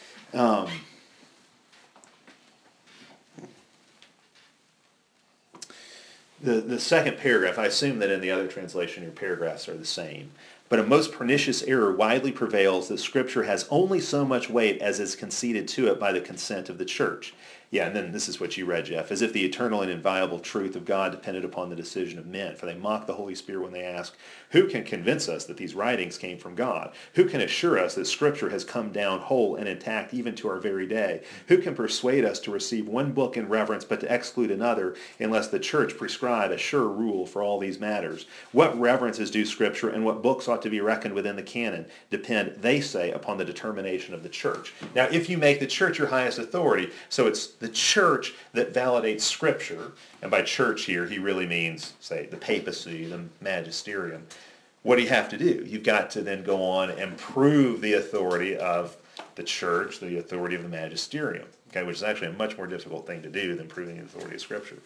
The second paragraph, I assume that in the other translation your paragraphs are the same. But a most pernicious error widely prevails that Scripture has only so much weight as is conceded to it by the consent of the church. Yeah, and then this is what you read, Jeff. As if the eternal and inviolable truth of God depended upon the decision of men. For they mock the Holy Spirit when they ask, who can convince us that these writings came from God? Who can assure us that Scripture has come down whole and intact even to our very day? Who can persuade us to receive one book in reverence but to exclude another unless the church prescribe a sure rule for all these matters? What reverence is due Scripture and what books ought to be reckoned within the canon depend, they say, upon the determination of the church. Now, if you make the church your highest authority, so it's the church that validates Scripture, and by church here he really means, say, the papacy, the magisterium. What do you have to do? You've got to then go on and prove the authority of the church, the authority of the magisterium, okay, which is actually a much more difficult thing to do than proving the authority of Scripture.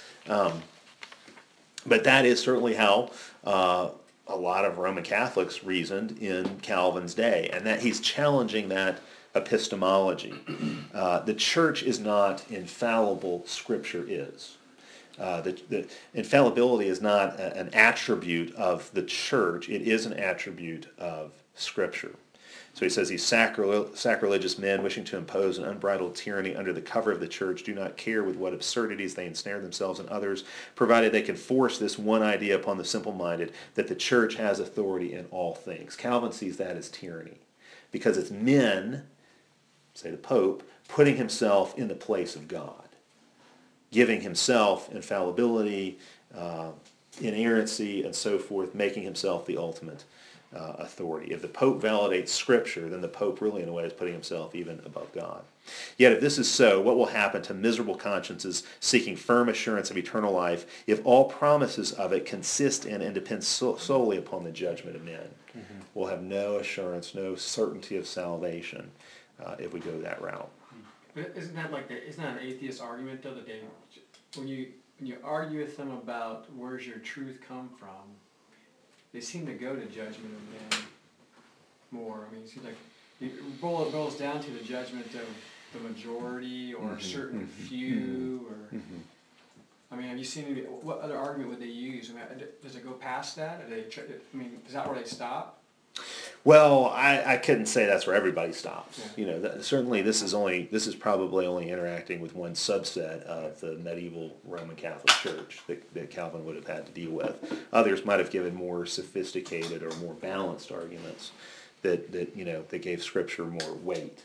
But that is certainly how a lot of Roman Catholics reasoned in Calvin's day, and that he's challenging that epistemology. The church is not infallible, Scripture is. The infallibility is not an attribute of the church, it is an attribute of Scripture. So he says these sacrilegious men wishing to impose an unbridled tyranny under the cover of the church do not care with what absurdities they ensnare themselves and others, provided they can force this one idea upon the simple-minded, that the church has authority in all things. Calvin sees that as tyranny, because it's men, say the Pope, putting himself in the place of God, giving himself infallibility, inerrancy, and so forth, making himself the ultimate authority. If the Pope validates Scripture, then the Pope really, in a way, is putting himself even above God. Yet if this is so, what will happen to miserable consciences seeking firm assurance of eternal life if all promises of it consist in and depend solely upon the judgment of men? Mm-hmm. We'll have no assurance, no certainty of salvation if we go that route. But isn't that an atheist argument though, that they, when you argue with them about where's your truth come from, they seem to go to judgment of men more. I mean, it seems like it boils down to the judgment of the majority or a certain few. Or I mean, have you seen what other argument would they use? I mean, does it go past that? Is that where they stop? Well, I couldn't say that's where everybody stops. Yeah. You know, certainly this is probably only interacting with one subset of the medieval Roman Catholic Church that Calvin would have had to deal with. Others might have given more sophisticated or more balanced arguments that gave Scripture more weight,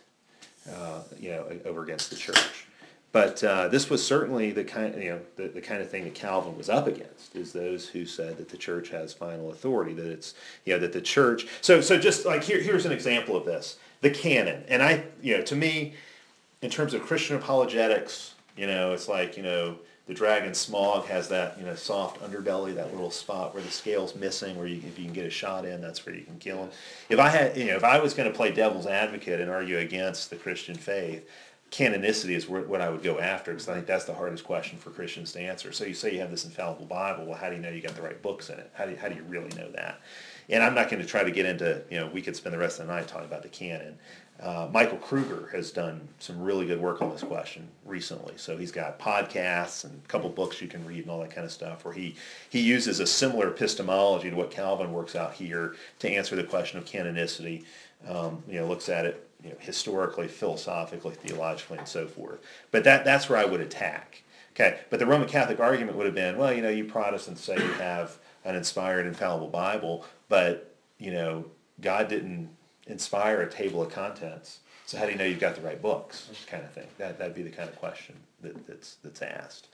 over against the church. But this was certainly the kind of thing that Calvin was up against, is those who said that the church has final authority, that it's that the church. So just like here's an example of this: the canon. And to me, in terms of Christian apologetics, it's like the dragon Smaug has that soft underbelly, that little spot where the scale's missing, where if you can get a shot in, that's where you can kill him. If I was going to play devil's advocate and argue against the Christian faith, canonicity is what I would go after, because I think that's the hardest question for Christians to answer. So you say you have this infallible Bible. Well, how do you know you got the right books in it? How do you really know that? And I'm not going to try to get into, we could spend the rest of the night talking about the canon. Michael Kruger has done some really good work on this question recently. So he's got podcasts and a couple books you can read and all that kind of stuff, where he uses a similar epistemology to what Calvin works out here to answer the question of canonicity. Looks at it historically, philosophically, theologically, and so forth. But that's where I would attack. Okay, but the Roman Catholic argument would have been, well, you Protestants say you have an inspired, infallible Bible, but God didn't inspire a table of contents. So how do you know you've got the right books? Kind of thing. That'd be the kind of question that's asked.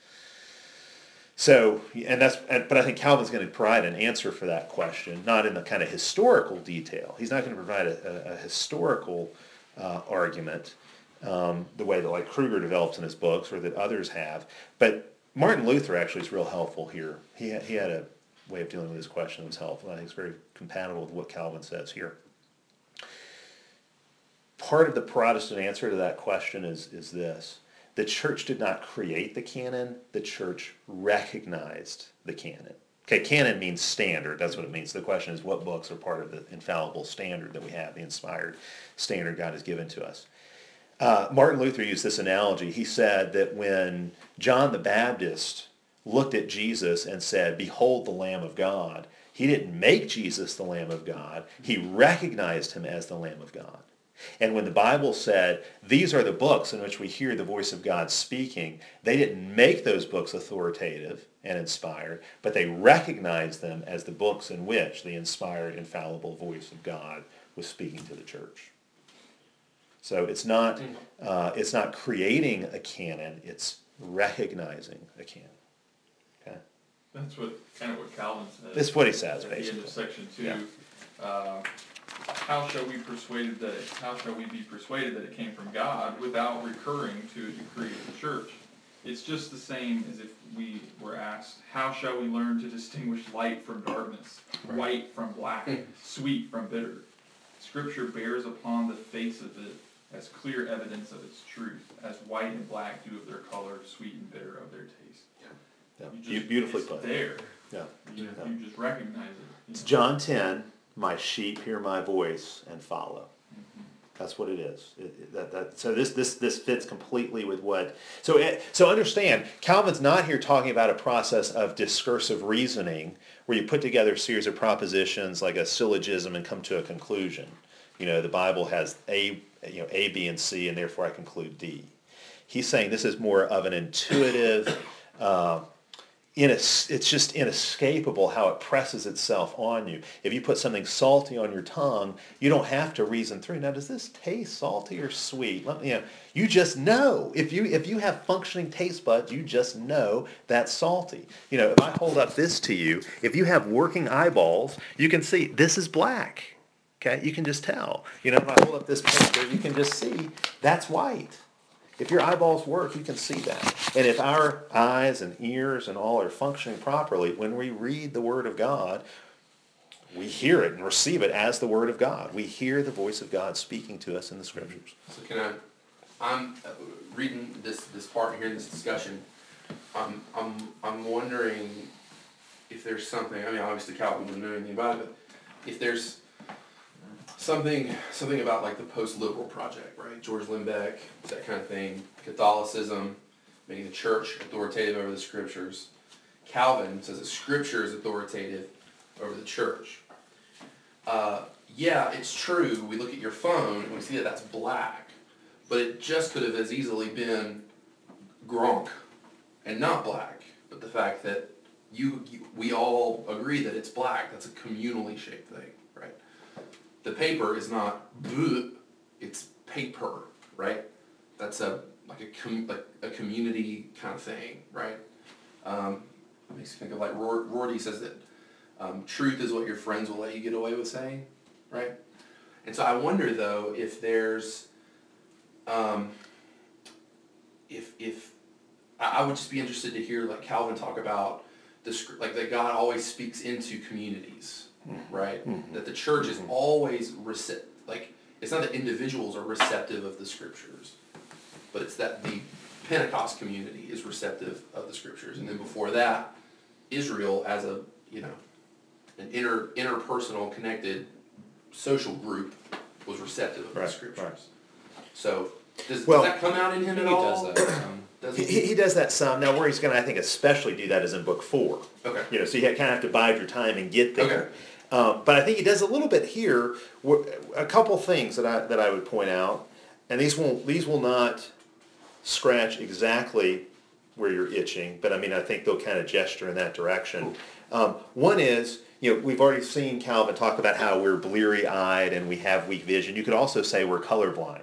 So, but I think Calvin's going to provide an answer for that question, not in the kind of historical detail. He's not going to provide a historical argument, the way that like Kruger develops in his books or that others have. But Martin Luther actually is real helpful here. He had a way of dealing with this question that was helpful. I think it's very compatible with what Calvin says here. Part of the Protestant answer to that question is this. The church did not create the canon, the church recognized the canon. Okay, canon means standard, that's what it means. The question is what books are part of the infallible standard that we have, the inspired standard God has given to us. Martin Luther used this analogy. He said that when John the Baptist looked at Jesus and said, "Behold the Lamb of God," he didn't make Jesus the Lamb of God, he recognized him as the Lamb of God. And when the Bible said, these are the books in which we hear the voice of God speaking, they didn't make those books authoritative and inspired, but they recognized them as the books in which the inspired, infallible voice of God was speaking to the church. So it's not creating a canon, it's recognizing a canon. Okay? That's what Calvin says. That's what he says, At the end basically. of section 2. Yeah. How shall we be persuaded that it came from God without recurring to a decree of the church? It's just the same as if we were asked, how shall we learn to distinguish light from darkness, white from black, sweet from bitter? Scripture bears upon the face of it as clear evidence of its truth, as white and black do of their color, sweet and bitter of their taste. Yeah. Beautifully put. There. Yeah. You just recognize it. It's John 10, my sheep hear my voice and follow. Mm-hmm. That's what it is. So this fits completely with what. So understand, Calvin's not here talking about a process of discursive reasoning where you put together a series of propositions like a syllogism and come to a conclusion. The Bible has A, B, and C, and therefore I conclude D. He's saying this is more of an intuitive. It's just inescapable how it presses itself on you. If you put something salty on your tongue, you don't have to reason through. Now, does this taste salty or sweet? You just know. If you have functioning taste buds, you just know that's salty. If I hold up this to you, if you have working eyeballs, you can see this is black. Okay, you can just tell. If I hold up this paper, you can just see that's white. If your eyeballs work, you can see that. And if our eyes and ears and all are functioning properly, when we read the Word of God, we hear it and receive it as the Word of God. We hear the voice of God speaking to us in the Scriptures. So I'm reading this part here in this discussion. I'm wondering if there's something. I mean, obviously Calvin wouldn't know anything about it, but if there's something about like the post-liberal project, right? George Lindbeck, that kind of thing. Catholicism, making the church authoritative over the Scriptures. Calvin says that Scripture is authoritative over the church. Yeah, it's true. We look at your phone and we see that that's black, but it just could have as easily been Gronk and not black. But the fact that we all agree that it's black, that's a communally shaped thing, right? The paper is not bleh, it's paper, right? That's a community kind of thing, right? Makes me think of like Rorty says that truth is what your friends will let you get away with saying, right? And so I wonder though if there's if I would just be interested to hear like Calvin talk about like that God always speaks into communities. Right? Mm-hmm. That the church is always it's not that individuals are receptive of the Scriptures, but it's that the Pentecost community is receptive of the Scriptures. And then before that, Israel as an interpersonal connected social group was receptive of the Scriptures. Right. So does that come out in him at all? He does that. He does that some. Now, where he's going to, I think, especially do that is in book 4. Okay. So you kind of have to bide your time and get there. Okay. But I think he does a little bit here. A couple things that I would point out, and these will not scratch exactly where you're itching, but I think they'll kind of gesture in that direction. One is, we've already seen Calvin talk about how we're bleary-eyed and we have weak vision. You could also say we're colorblind.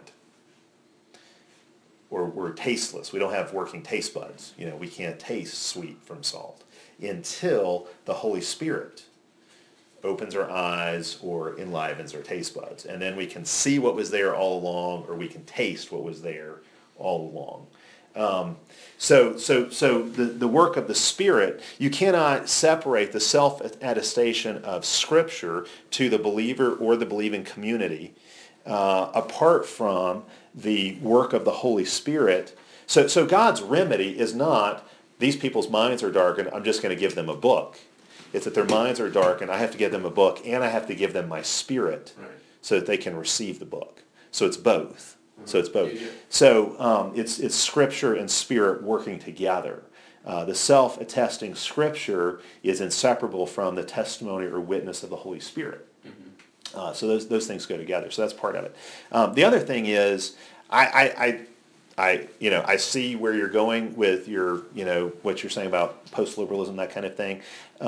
Or we're tasteless. We don't have working taste buds. We can't taste sweet from salt until the Holy Spirit opens our eyes or enlivens our taste buds. And then we can see what was there all along, or we can taste what was there all along. So the work of the Spirit, you cannot separate the self-attestation of Scripture to the believer or the believing community apart from the work of the Holy Spirit. So God's remedy is not, these people's minds are darkened, I'm just going to give them a book. It's that their minds are darkened, I have to give them a book, and I have to give them my Spirit so that they can receive the book. So it's both. So it's Scripture and Spirit working together. The self-attesting Scripture is inseparable from the testimony or witness of the Holy Spirit. So those things go together. So that's part of it. The other thing is, I see where you're going with your, what you're saying about post-liberalism, that kind of thing.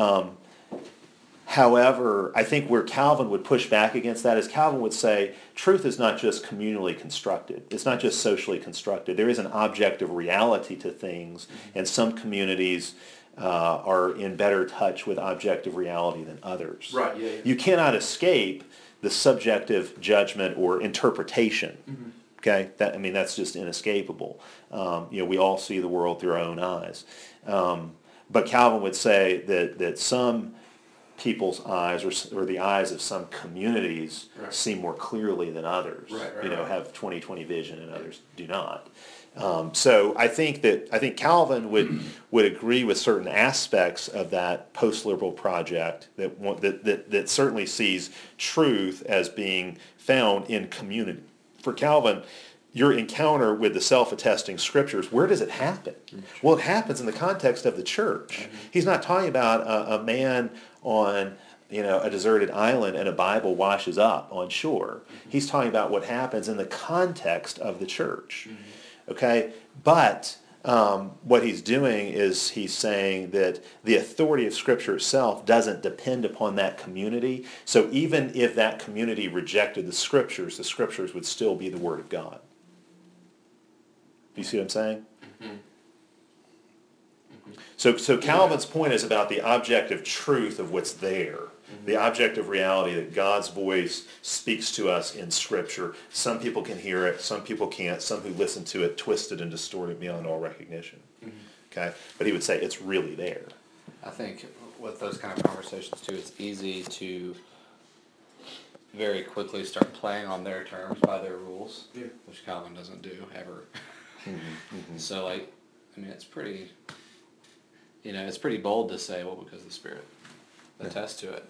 However, I think where Calvin would push back against that is Calvin would say truth is not just communally constructed. It's not just socially constructed. There is an objective reality to things, and some communities are in better touch with objective reality than others. Right, yeah. You cannot escape the subjective judgment or interpretation. Okay, that's just inescapable. We all see the world through our own eyes. But Calvin would say that some people's eyes or the eyes of some communities see more clearly than others. Have 20/20 vision and others do not. So I think Calvin would agree with certain aspects of that post-liberal project that certainly sees truth as being found in community. For Calvin, your encounter with the self-attesting Scriptures, where does it happen? Well, it happens in the context of the church. He's not talking about a man on a deserted island and a Bible washes up on shore. He's talking about what happens in the context of the church. Okay, but what he's doing is he's saying that the authority of Scripture itself doesn't depend upon that community. So even if that community rejected the Scriptures would still be the Word of God. Do you see what I'm saying? So Calvin's point is about the objective truth of what's there. The objective reality that God's voice speaks to us in Scripture. Some people can hear it, some people can't. Some who listen to it twist it and distort it beyond all recognition. Okay, but he would say it's really there. I think with those kind of conversations too, it's easy to very quickly start playing on their terms by their rules, which Calvin doesn't do ever. So it's pretty, it's pretty bold to say, well, because the Spirit attests to it.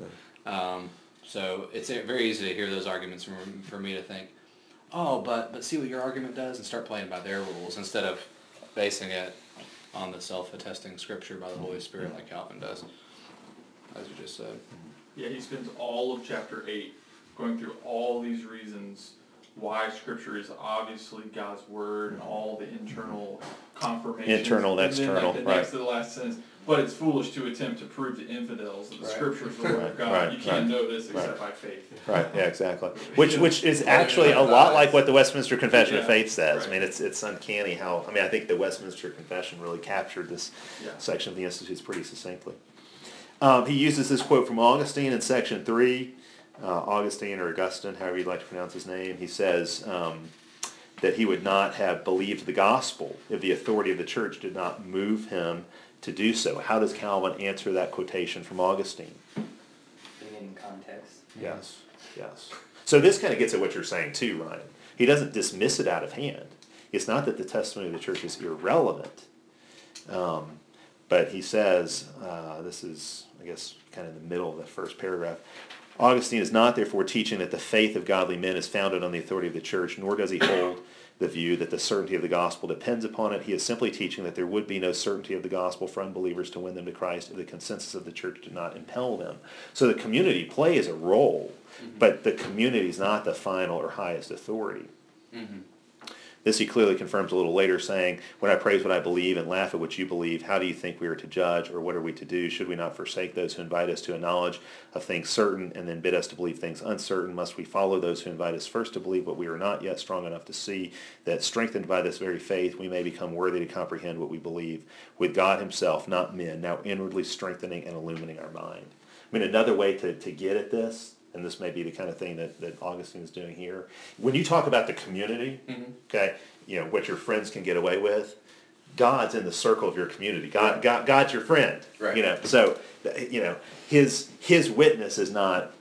So it's very easy to hear those arguments for me to think, oh, but see what your argument does, and start playing by their rules instead of basing it on the self-attesting Scripture by the Holy Spirit like Calvin does, as you just said. Yeah, he spends all of chapter 8 going through all these reasons why Scripture is obviously God's Word and all the internal confirmations. Internal and external, then, next to the last sentence, but it's foolish to attempt to prove to infidels that the Scripture is the Word of God. You can't know this except by faith. Right, yeah, exactly. Which is actually a lot like what the Westminster Confession of Faith says. I mean, it's uncanny how, I think the Westminster Confession really captured this section of the Institutes pretty succinctly. He uses this quote from Augustine in section 3. Augustine or Augustine, however you'd like to pronounce his name, he says that he would not have believed the gospel if the authority of the church did not move him to do so. How does Calvin answer that quotation from Augustine? Putting it in context. Yes. So this kind of gets at what you're saying too, Ryan. He doesn't dismiss it out of hand. It's not that the testimony of the church is irrelevant, but he says, this is, I guess, kind of in the middle of the first paragraph, Augustine is not therefore teaching that the faith of godly men is founded on the authority of the church, nor does he hold the view that the certainty of the gospel depends upon it. He is simply teaching that there would be no certainty of the gospel for unbelievers to win them to Christ if the consensus of the church did not impel them. So the community plays a role, but the community is not the final or highest authority. This he clearly confirms a little later, saying, when I praise what I believe and laugh at what you believe, how do you think we are to judge, or what are we to do? Should we not forsake those who invite us to a knowledge of things certain, and then bid us to believe things uncertain? Must we follow those who invite us first to believe what we are not yet strong enough to see, that strengthened by this very faith we may become worthy to comprehend what we believe, with God himself, not men, now inwardly strengthening and illumining our mind? mean, another way to get at this, and this may be the kind of thing that Augustine is doing here, when you talk about the community, okay, what your friends can get away with, God's in the circle of your community. God's your friend. Right. So his witness is not.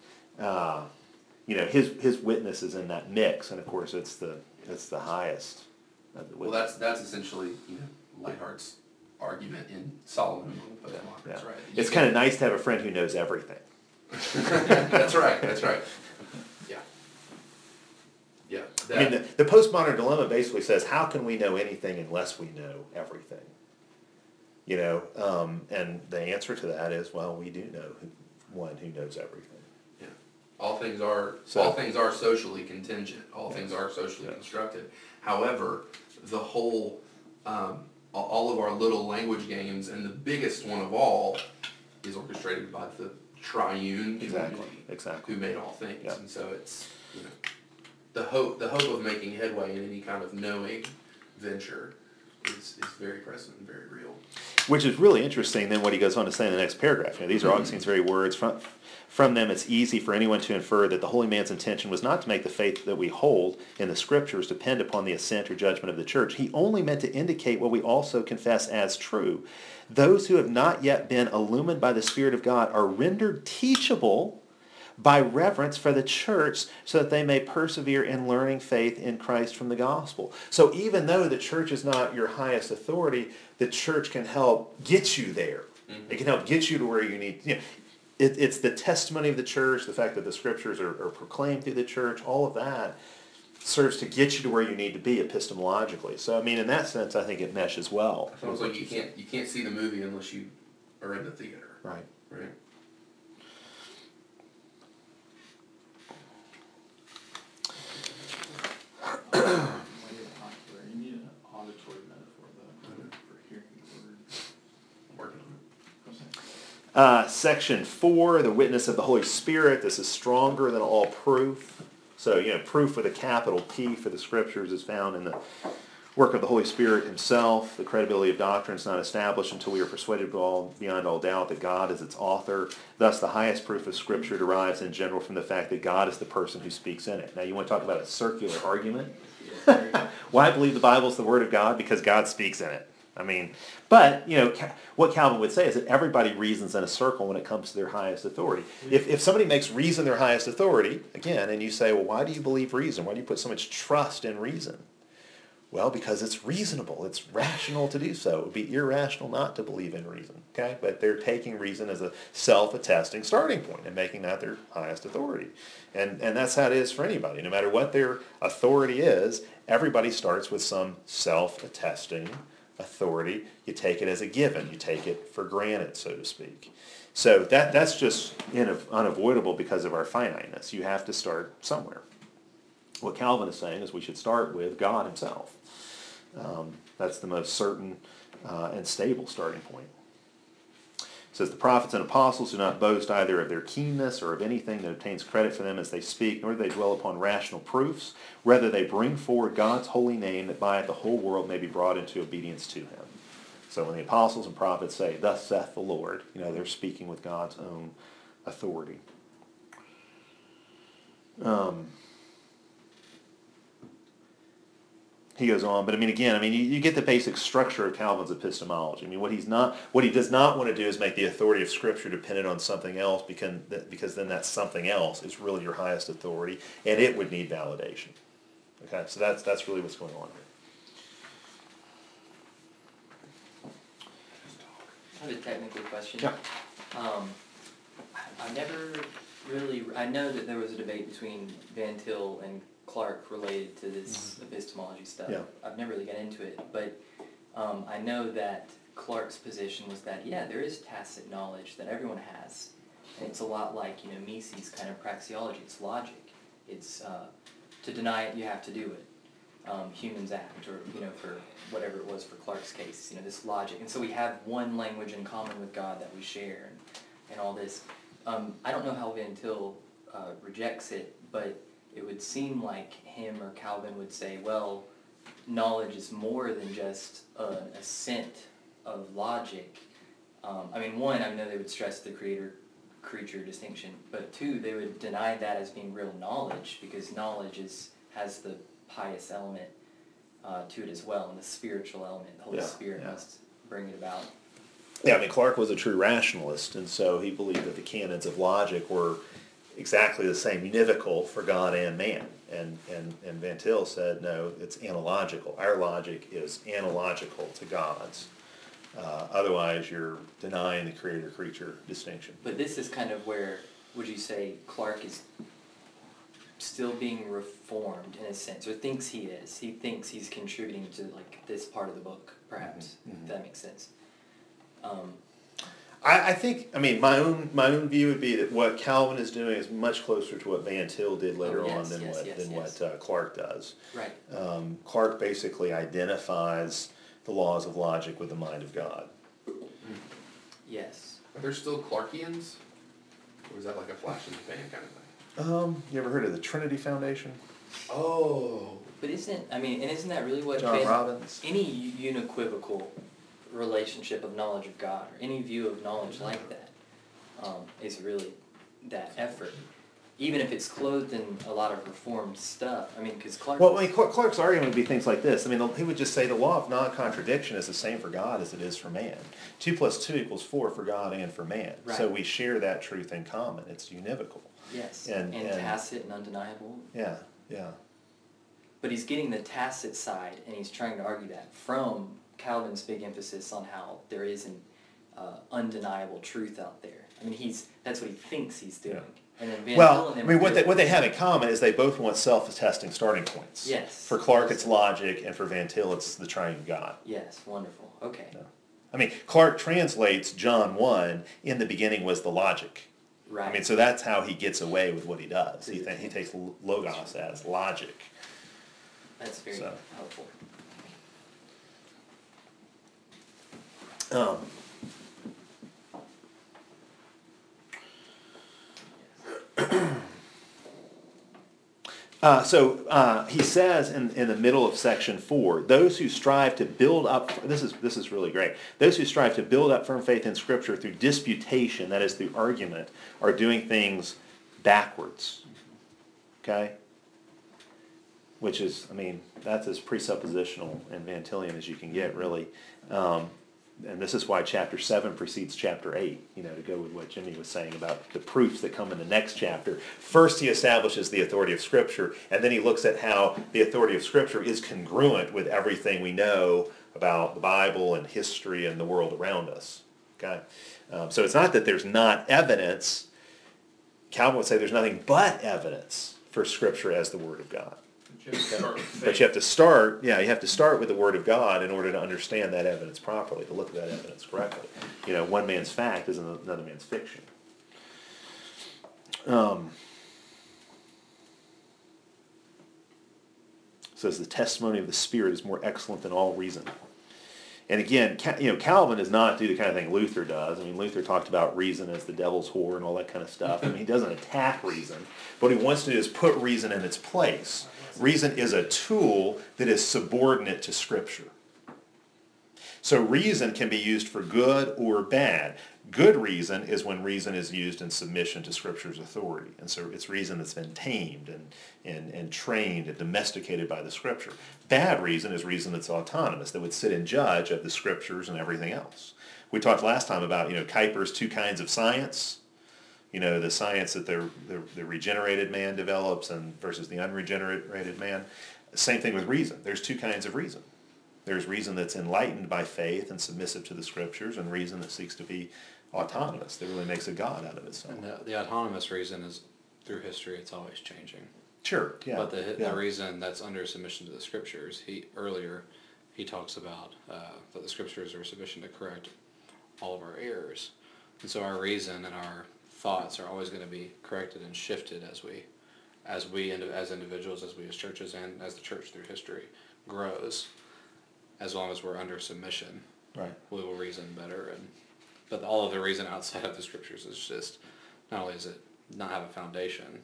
His witness is in that mix, and of course it's the highest. Of the Well, that's essentially Lightheart's argument in Solomon. But that's right. It's kind of nice to have a friend who knows everything. That's right. Yeah. Yeah. I mean, the postmodern dilemma basically says, how can we know anything unless we know everything? And the answer to that is, well, we do know one who knows everything. Yeah. All things are socially contingent. All things are socially constructed. However, the whole, all of our little language games, and the biggest one of all, is orchestrated by the triune community, exactly, who made all things. Yeah. And so it's the hope of making headway in any kind of knowing venture is very present and very real. Which is really interesting. Then what he goes on to say in the next paragraph. These are Augustine's very words. From them, it's easy for anyone to infer that the holy man's intention was not to make the faith that we hold in the Scriptures depend upon the assent or judgment of the church. He only meant to indicate what we also confess as true. Those who have not yet been illumined by the Spirit of God are rendered teachable by reverence for the church, so that they may persevere in learning faith in Christ from the gospel. So even though the church is not your highest authority, the church can help get you there. It can help get you to where you need. It's the testimony of the church, the fact that the Scriptures are proclaimed through the church, all of that serves to get you to where you need to be epistemologically. So I mean, in that sense, I think it meshes well. It's almost like you can't see the movie unless you are in the theater. Right. Right. You need an auditory metaphor though, for hearing the word. Working on it. Section 4, the witness of the Holy Spirit. This is stronger than all proof. So, proof with a capital P for the Scriptures is found in the work of the Holy Spirit himself. The credibility of doctrine is not established until we are persuaded beyond all doubt that God is its author. Thus, the highest proof of Scripture derives in general from the fact that God is the person who speaks in it. Now, you want to talk about a circular argument? Why believe the Bible is the Word of God? Because God speaks in it. I mean, but, what Calvin would say is that everybody reasons in a circle when it comes to their highest authority. If somebody makes reason their highest authority, again, and you say, well, why do you believe reason? Why do you put so much trust in reason? Well, because it's reasonable. It's rational to do so. It would be irrational not to believe in reason. Okay? But they're taking reason as a self-attesting starting point and making that their highest authority. And that's how it is for anybody. No matter what their authority is, everybody starts with some self-attesting authority. You take it as a given. You take it for granted, so to speak. So that's just unavoidable because of our finiteness. You have to start somewhere. What Calvin is saying is we should start with God himself. That's the most certain and stable starting point. It says, the prophets and apostles do not boast either of their keenness or of anything that obtains credit for them as they speak, nor do they dwell upon rational proofs. Rather, they bring forward God's holy name, that by it the whole world may be brought into obedience to him. So when the apostles and prophets say, thus saith the Lord, they're speaking with God's own authority. He goes on, but you get the basic structure of Calvin's epistemology. What he does not want to do is make the authority of Scripture dependent on something else, because then that something else is really your highest authority, and it would need validation. Okay, so that's really what's going on here. I have a technical question. Yeah. I know that there was a debate between Van Til and Clark related to this epistemology stuff. Yeah. I've never really got into it, but I know that Clark's position was that, there is tacit knowledge that everyone has, and it's a lot like, Mises' kind of praxeology. It's logic. It's, to deny it, you have to do it. Humans act, or, for whatever it was for Clark's case, this logic. And so we have one language in common with God that we share, and all this. I don't know how Van Til rejects it, but it would seem like him or Calvin would say, well, knowledge is more than just an assent of logic. I know they would stress the Creator creature distinction, but two, they would deny that as being real knowledge, because knowledge has the pious element to it as well, and the spiritual element. The Holy Yeah, Spirit yeah. must bring it about. Yeah, I mean, Clarke was a true rationalist, and so he believed that the canons of logic were exactly the same, univocal for God and man. And Van Til said, no, it's analogical. Our logic is analogical to God's. Otherwise, you're denying the creator-creature distinction. But this is kind of where, would you say, Clarke is still being reformed in a sense, or thinks he is? He thinks he's contributing to like this part of the book, perhaps, if that makes sense. I think, I mean, my own view would be that what Calvin is doing is much closer to what Van Til did later on than what Clarke does. Right. Clarke basically identifies the laws of logic with the mind of God. Yes. Are there still Clarkians? Or is that like a flash in the pan kind of thing? You ever heard of the Trinity Foundation? Oh. But isn't that really what John Robbins? any unequivocal relationship of knowledge of God, or any view of knowledge like that, is really that effort. Even if it's clothed in a lot of reformed stuff. I mean, because Clarke... Well, I mean, Clarke's argument would be things like this. I mean, he would just say the law of non-contradiction is the same for God as it is for man. 2 + 2 = 4 for God and for man. Right. So we share that truth in common. It's univocal. Yes, And tacit and undeniable. Yeah, yeah. But he's getting the tacit side, and he's trying to argue that from Calvin's big emphasis on how there is an undeniable truth out there. I mean, that's what he thinks he's doing. Yeah. And then Van Well, Til I and mean, him what they have in common is they both want self-attesting starting points. Yes. For Clarke, it's logic, and for Van Til, it's the triune God. Yes, wonderful. Okay. Yeah. I mean, Clarke translates John 1, in the beginning was the logic. Right. I mean, so that's how he gets away with what he does. He takes logos as logic. That's very So. helpful. He says in the middle of section 4, those who strive to build up, this is really great, those who strive to build up firm faith in Scripture through disputation, that is through argument, are doing things backwards. Okay? Which is, I mean, that's as presuppositional and Van Tillian as you can get, really. And this is why chapter 7 precedes chapter 8, to go with what Jimmy was saying about the proofs that come in the next chapter. First, he establishes the authority of Scripture, and then he looks at how the authority of Scripture is congruent with everything we know about the Bible and history and the world around us. Okay? So it's not that there's not evidence. Calvin would say there's nothing but evidence for Scripture as the Word of God. But you have to start with the Word of God in order to understand that evidence properly, to look at that evidence correctly. One man's fact is another man's fiction. Says the testimony of the Spirit is more excellent than all reason. And again, Calvin does not do the kind of thing Luther does. I mean, Luther talked about reason as the devil's whore and all that kind of stuff. I mean, he doesn't attack reason. What he wants to do is put reason in its place. Reason is a tool that is subordinate to Scripture. So reason can be used for good or bad. Good reason is when reason is used in submission to Scripture's authority. And so it's reason that's been tamed and trained and domesticated by the Scripture. Bad reason is reason that's autonomous, that would sit in judge of the Scriptures and everything else. We talked last time about, Kuyper's 2 kinds of science. The science that the regenerated man develops versus the unregenerated man. Same thing with reason. There's 2 kinds of reason. There's reason that's enlightened by faith and submissive to the Scriptures, and reason that seeks to be autonomous, that really makes a God out of itself. And the autonomous reason is, through history, it's always changing. Sure, yeah. But the reason that's under submission to the Scriptures, he talks about that the Scriptures are sufficient to correct all of our errors. And so our reason and our thoughts are always going to be corrected and shifted as individuals, as we as churches, and as the church through history grows. As long as we're under submission, right, we will reason better. But all of the reason outside of the Scriptures is just, not only is it not have a foundation,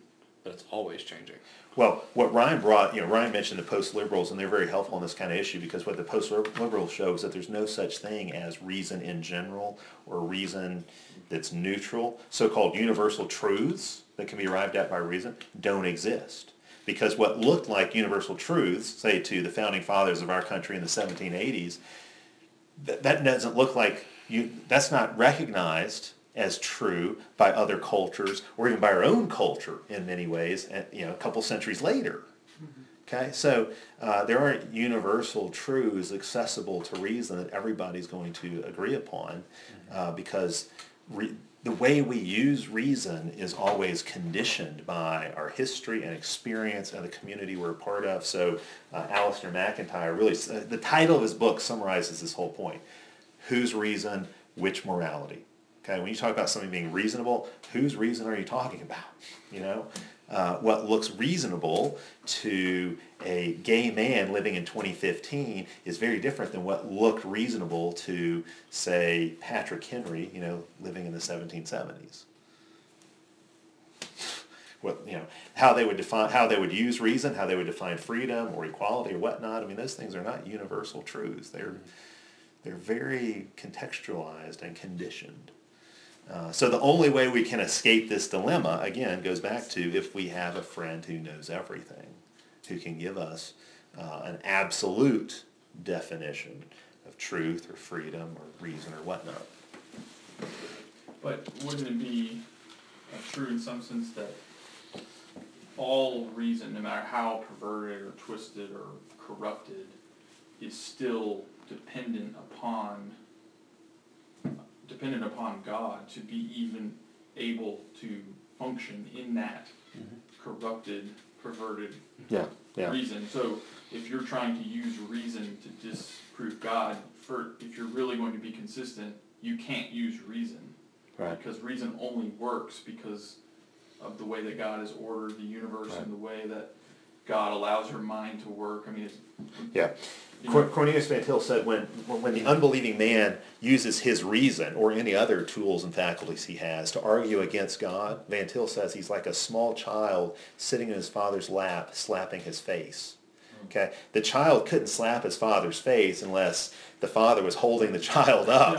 but it's always changing. Well, what Ryan brought, Ryan mentioned the post-liberals, and they're very helpful on this kind of issue, because what the post-liberals show is that there's no such thing as reason in general, or reason that's neutral. So-called universal truths that can be arrived at by reason don't exist. Because what looked like universal truths, say to the founding fathers of our country in the 1780s, that doesn't look like, that's not recognized as true by other cultures, or even by our own culture in many ways, a couple centuries later. Okay, so there aren't universal truths accessible to reason that everybody's going to agree upon, because the way we use reason is always conditioned by our history and experience and the community we're a part of. So Alistair McIntyre really, the title of his book summarizes this whole point. Whose reason, which morality? Okay, when you talk about something being reasonable, whose reason are you talking about? What looks reasonable to a gay man living in 2015 is very different than what looked reasonable to, say, Patrick Henry, living in the 1770s. How they would use reason, how they would define freedom or equality or whatnot. I mean, those things are not universal truths. They're very contextualized and conditioned. So the only way we can escape this dilemma, again, goes back to if we have a friend who knows everything, who can give us an absolute definition of truth or freedom or reason or whatnot. But wouldn't it be true in some sense that all reason, no matter how perverted or twisted or corrupted, is still dependent upon God to be even able to function in that corrupted, perverted reason. So if you're trying to use reason to disprove God, if you're really going to be consistent, you can't use reason. Right. Because reason only works because of the way that God has ordered the universe and the way that God allows your mind to work. I mean, Cornelius Van Til said when the unbelieving man uses his reason or any other tools and faculties he has to argue against God, Van Til says he's like a small child sitting in his father's lap slapping his face. Okay, the child couldn't slap his father's face unless the father was holding the child up.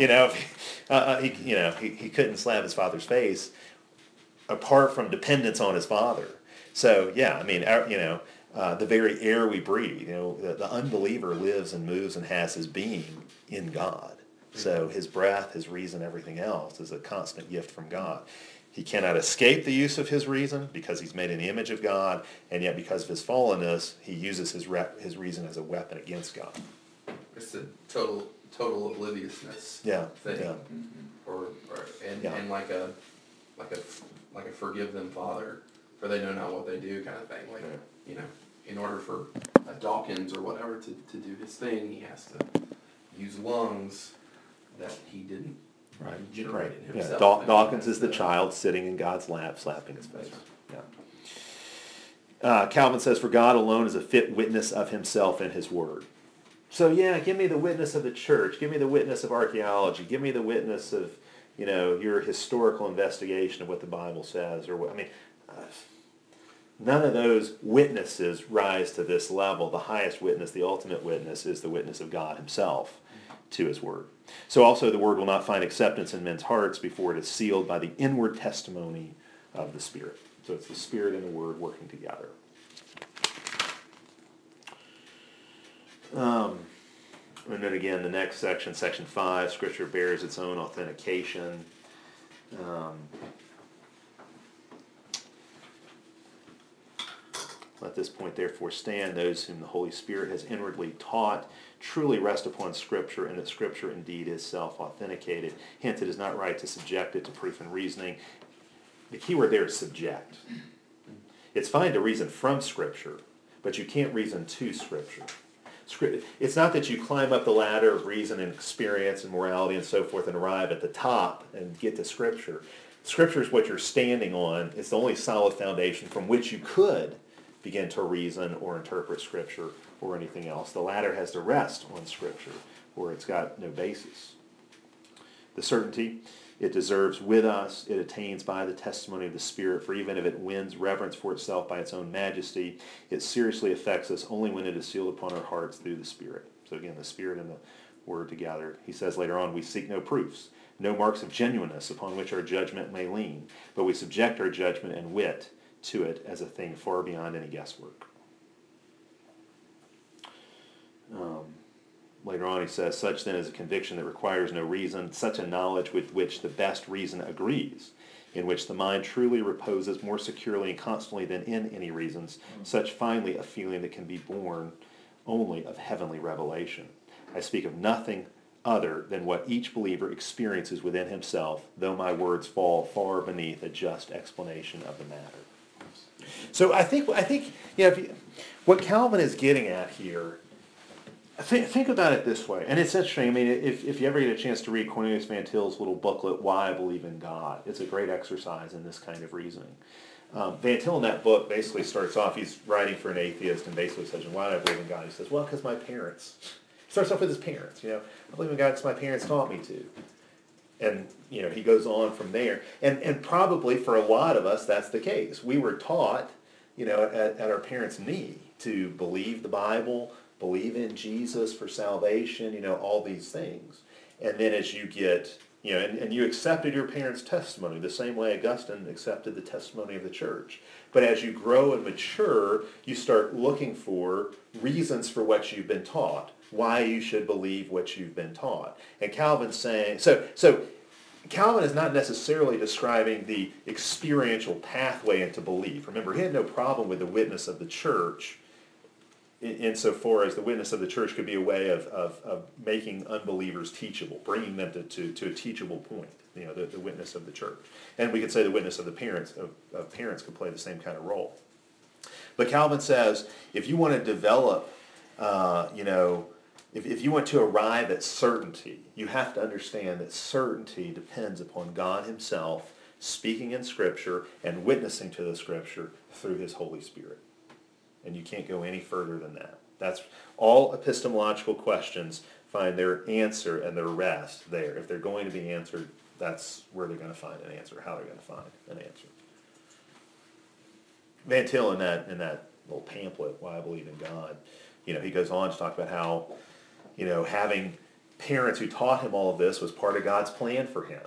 He couldn't slap his father's face apart from dependence on his father. So the very air we breathe, the unbeliever lives and moves and has his being in God. So his breath, his reason, everything else is a constant gift from God. He cannot escape the use of his reason because he's made in the image of God, and yet because of his fallenness, he uses his reason as a weapon against God. It's a total obliviousness thing. Yeah. And like a forgive them, Father, for they know not what they do kind of thing. In order for Dawkins or whatever to do his thing, he has to use lungs that he didn't generate in himself. Dawkins is the child sitting in God's lap, slapping his face. Yeah. Calvin says, "For God alone is a fit witness of himself and his word." So give me the witness of the church. Give me the witness of archaeology. Give me the witness of, your historical investigation of what the Bible says, or what. I mean, none of those witnesses rise to this level. The highest witness, the ultimate witness, is the witness of God himself to his word. So also the word will not find acceptance in men's hearts before it is sealed by the inward testimony of the Spirit. So it's the Spirit and the word working together. And then again, the next section, section 5, Scripture bears its own authentication. Let this point therefore stand. Those whom the Holy Spirit has inwardly taught truly rest upon Scripture, and that Scripture indeed is self-authenticated. Hence, it is not right to subject it to proof and reasoning. The key word there is subject. It's fine to reason from Scripture, but you can't reason to Scripture. It's not that you climb up the ladder of reason and experience and morality and so forth and arrive at the top and get to Scripture. Scripture is what you're standing on. It's the only solid foundation from which you could begin to reason or interpret Scripture or anything else. The ladder has to rest on Scripture, or it's got no basis. The certainty It deserves with us, it attains by the testimony of the Spirit, for even if it wins reverence for itself by its own majesty, it seriously affects us only when it is sealed upon our hearts through the Spirit. So again, the Spirit and the Word together. He says later on, we seek no proofs, no marks of genuineness upon which our judgment may lean, but we subject our judgment and wit to it as a thing far beyond any guesswork. Later on he says, such then is a conviction that requires no reason, such a knowledge with which the best reason agrees, in which the mind truly reposes more securely and constantly than in any reasons, such finally a feeling that can be born only of heavenly revelation. I speak of nothing other than what each believer experiences within himself, though my words fall far beneath a just explanation of the matter. So I think what Calvin is getting at here, think about it this way, and it's interesting. I mean, if you ever get a chance to read Cornelius Van Til's little booklet, Why I Believe in God, it's a great exercise in this kind of reasoning. Van Til in that book basically starts off, he's writing for an atheist, and basically says, why do I believe in God? He says, well, because my parents. He starts off with his parents, I believe in God because my parents taught me to. And, he goes on from there. And probably for a lot of us, that's the case. We were taught, at our parents' knee to believe the Bible, believe in Jesus for salvation, all these things. And then as you get, and you accepted your parents' testimony the same way Augustine accepted the testimony of the church. But as you grow and mature, you start looking for reasons for what you've been taught, why you should believe what you've been taught. And Calvin's saying, so Calvin is not necessarily describing the experiential pathway into belief. Remember, he had no problem with the witness of the church, insofar as the witness of the church could be a way of making unbelievers teachable, bringing them to a teachable point, the witness of the church. And we could say the witness of the parents, of parents could play the same kind of role. But Calvin says, if you want to develop, if you want to arrive at certainty, you have to understand that certainty depends upon God himself speaking in Scripture and witnessing to the Scripture through his Holy Spirit. And you can't go any further than that. That's all epistemological questions find their answer and their rest there. If they're going to be answered, that's where they're going to find an answer, how they're going to find an answer. Van Til in that little pamphlet, Why I Believe in God, he goes on to talk about how, having parents who taught him all of this was part of God's plan for him.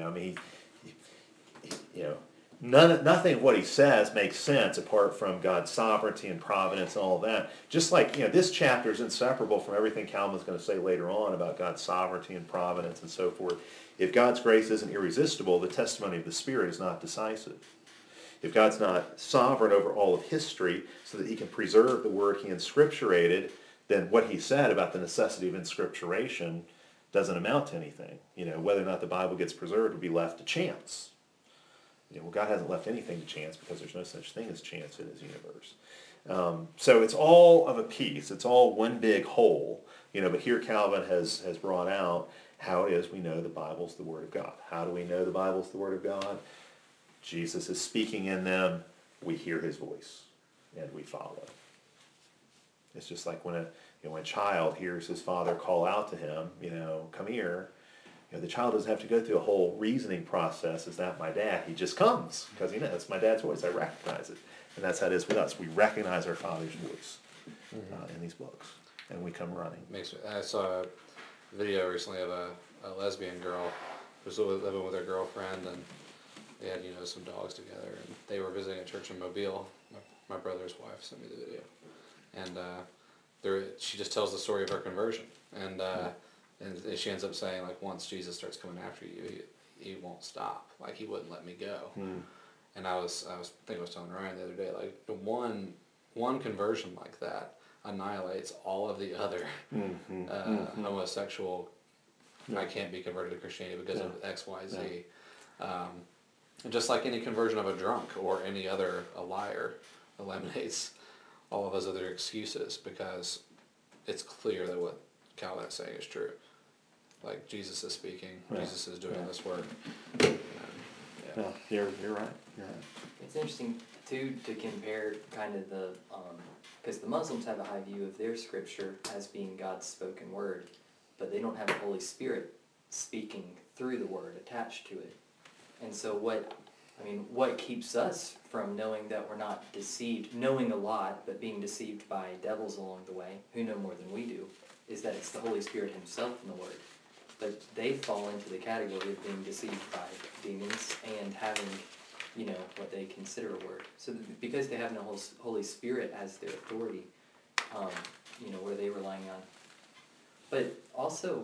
Nothing of what he says makes sense apart from God's sovereignty and providence and all of that. Just like, this chapter is inseparable from everything Calvin's going to say later on about God's sovereignty and providence and so forth. If God's grace isn't irresistible, the testimony of the Spirit is not decisive. If God's not sovereign over all of history so that he can preserve the word he inscripturated, then what he said about the necessity of inscripturation doesn't amount to anything. Whether or not the Bible gets preserved would be left to chance. God hasn't left anything to chance because there's no such thing as chance in his universe. So it's all of a piece. It's all one big whole. But here Calvin has brought out how it is we know the Bible's the Word of God. How do we know the Bible's the Word of God? Jesus is speaking in them. We hear his voice and we follow. It's just like when a child hears his father call out to him, come here. The child doesn't have to go through a whole reasoning process. Is that my dad? He just comes because it's my dad's voice. I recognize it. And that's how it is with us. We recognize our Father's voice in these books. And we come running. I saw a video recently of a lesbian girl who was living with her girlfriend, and they had, some dogs together. And they were visiting a church in Mobile. My brother's wife sent me the video. And she just tells the story of her conversion. And she ends up saying, once Jesus starts coming after you, he won't stop. He wouldn't let me go. And I was telling Ryan the other day, the one conversion like that annihilates all of the other homosexual. I can't be converted to Christianity because of X, Y, Z. Just like any conversion of a drunk or any other a liar eliminates all of those other excuses, because it's clear that what Calvin is saying is true. Jesus is speaking, Jesus is doing this work. No, you're right. It's interesting too to compare kind of the because the Muslims have a high view of their scripture as being God's spoken word, but they don't have the Holy Spirit speaking through the word, attached to it. And so what keeps us from knowing that we're not deceived, knowing a lot, but being deceived by devils along the way, who know more than we do, is that it's the Holy Spirit himself in the word. But they fall into the category of being deceived by demons and having, what they consider a word. So because they have no Holy Spirit as their authority, what are they relying on? But also,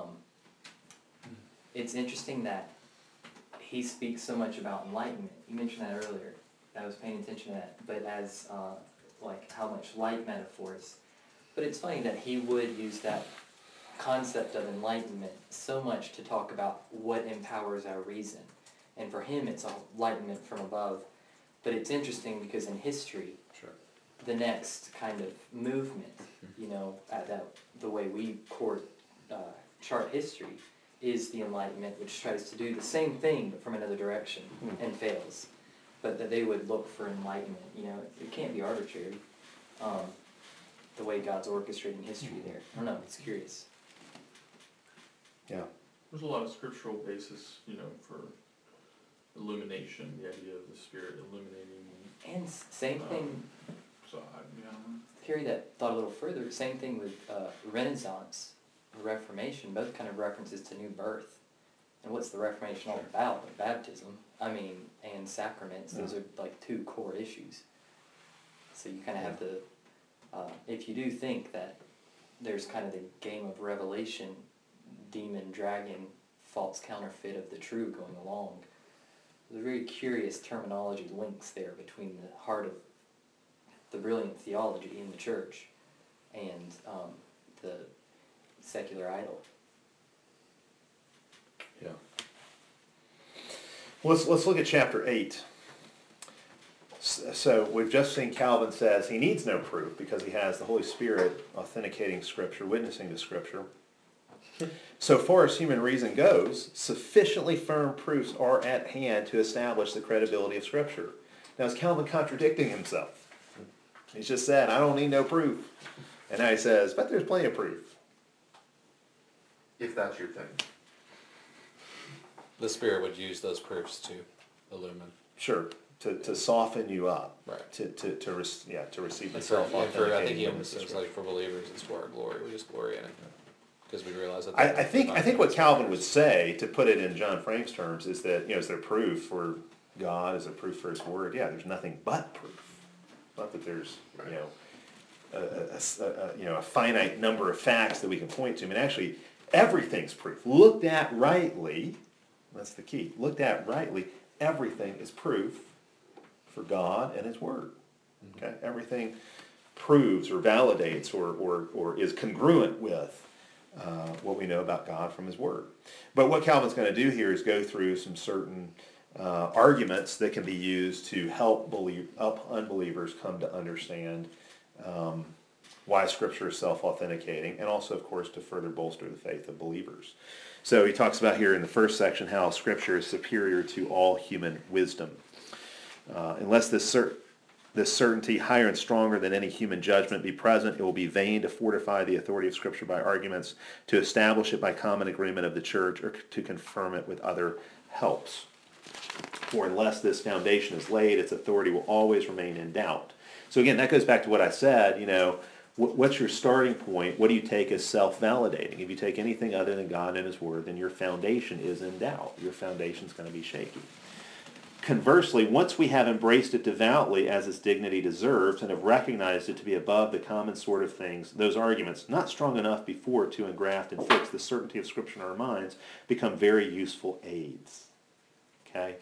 it's interesting that he speaks so much about enlightenment. You mentioned that earlier. I was paying attention to that. But as, how much light metaphors. But it's funny that he would use that concept of enlightenment so much to talk about what empowers our reason. And for him, it's enlightenment from above. But it's interesting because in history, the next kind of movement, the way we chart history, is the Enlightenment, which tries to do the same thing but from another direction and fails. But that they would look for enlightenment. It can't be arbitrary. The way God's orchestrating history there. I don't know. It's curious. Yeah. There's a lot of scriptural basis, for illumination, the idea of the Spirit illuminating. And same thing. So I don't know. Carry that thought a little further. Same thing with Renaissance, Reformation, both kind of references to new birth. And what's the Reformation all about? Like baptism, and sacraments. Those are like two core issues. So you kind of have to, if you do think that there's kind of the game of revelation, demon, dragon, false counterfeit of the true going along, there's a very curious terminology links there between the heart of the brilliant theology in the church and the secular idol. Yeah. Well, let's look at chapter 8. So we've just seen Calvin says he needs no proof because he has the Holy Spirit authenticating Scripture, witnessing to Scripture. So far as human reason goes, sufficiently firm proofs are at hand to establish the credibility of Scripture. Now is Calvin contradicting himself? He's just said, I don't need no proof. And now he says, but there's plenty of proof. If that's your thing. The Spirit would use those proofs to illumine. Sure, to soften you up. Right. To receive the And for, I think he self-authenticating says, like, for believers, it's for our glory. We just glory in it. Because we realize that. I think what Calvin would say, to put it in John Frame's terms, is that, is there proof for God? Is there proof for his word? Yeah, there's nothing but proof. Not that there's, a finite number of facts that we can point to. I mean, actually, everything's proof. Looked at rightly, that's the key. Looked at rightly, everything is proof for God and his word. Okay? Everything proves or validates or is congruent with what we know about God from his word. But what Calvin's going to do here is go through some certain arguments that can be used to help unbelievers come to understand why Scripture is self-authenticating, and also, of course, to further bolster the faith of believers. So he talks about here in the first section how Scripture is superior to all human wisdom. Unless this certainty, higher and stronger than any human judgment, be present, it will be vain to fortify the authority of Scripture by arguments, to establish it by common agreement of the church, or to confirm it with other helps. For unless this foundation is laid, its authority will always remain in doubt. So again, that goes back to what I said, what's your starting point? What do you take as self-validating? If you take anything other than God and his word, then your foundation is in doubt. Your foundation's going to be shaky. Conversely, once we have embraced it devoutly as its dignity deserves and have recognized it to be above the common sort of things, those arguments, not strong enough before to engraft and fix the certainty of Scripture in our minds, become very useful aids. Okay?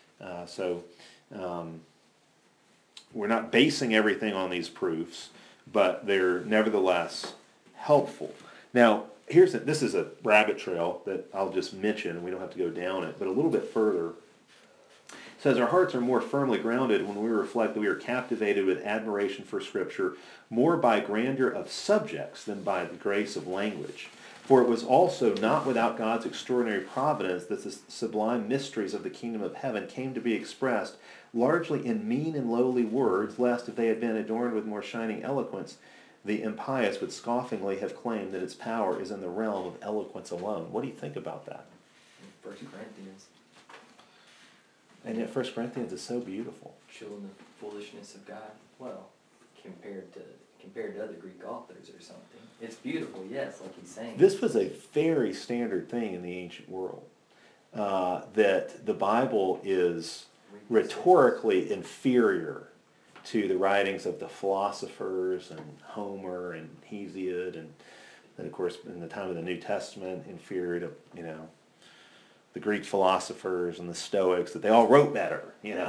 We're not basing everything on these proofs, but they're nevertheless helpful. Now, this is a rabbit trail that I'll just mention, and we don't have to go down it, but a little bit further. It says, our hearts are more firmly grounded when we reflect that we are captivated with admiration for Scripture more by grandeur of subjects than by the grace of language. For it was also not without God's extraordinary providence that the sublime mysteries of the kingdom of heaven came to be expressed largely in mean and lowly words, lest if they had been adorned with more shining eloquence, the impious would scoffingly have claimed that its power is in the realm of eloquence alone. What do you think about that? First Corinthians, And yet 1 Corinthians is so beautiful. showing the foolishness of God. Well, compared to other Greek authors or something. It's beautiful, yes, like he's saying. This was a very standard thing in the ancient world, that the Bible is rhetorically inferior to the writings of the philosophers and Homer and Hesiod, and then of course in the time of the New Testament, inferior to, the Greek philosophers and the Stoics, that they all wrote better,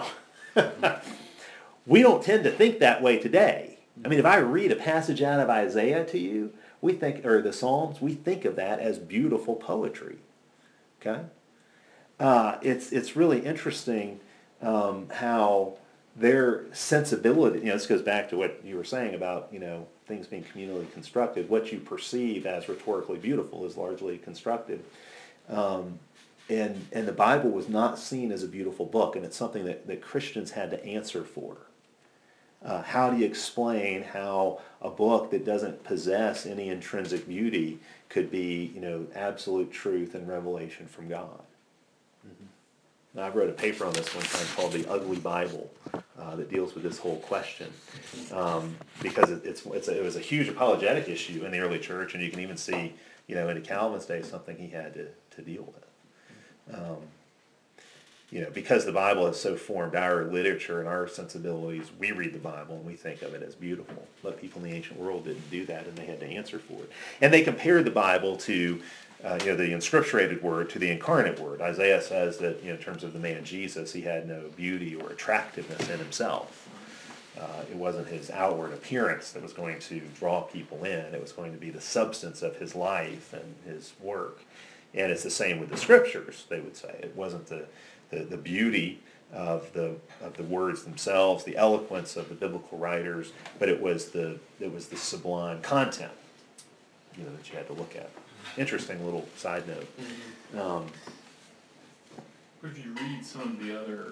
We don't tend to think that way today. I mean, if I read a passage out of Isaiah to you, or the Psalms, we think of that as beautiful poetry. Okay? It's really interesting how their sensibility, this goes back to what you were saying about, things being communally constructed. What you perceive as rhetorically beautiful is largely constructed. And the Bible was not seen as a beautiful book, and it's something that Christians had to answer for. How do you explain how a book that doesn't possess any intrinsic beauty could be, absolute truth and revelation from God? Mm-hmm. I wrote a paper on this one time called The Ugly Bible that deals with this whole question, because it was a huge apologetic issue in the early church, and you can even see, in Calvin's day, something he had to deal with. Because the Bible has so formed our literature and our sensibilities, we read the Bible and we think of it as beautiful. But people in the ancient world didn't do that, and they had to answer for it. And they compared the Bible to, the inscripturated word to the incarnate word. Isaiah says that, in terms of the man Jesus, he had no beauty or attractiveness in himself. It wasn't his outward appearance that was going to draw people in. It was going to be the substance of his life and his work. And it's the same with the scriptures, they would say. It wasn't the beauty of the words themselves, the eloquence of the biblical writers, but it was the sublime content, that you had to look at. Interesting little side note. But if you read some of the other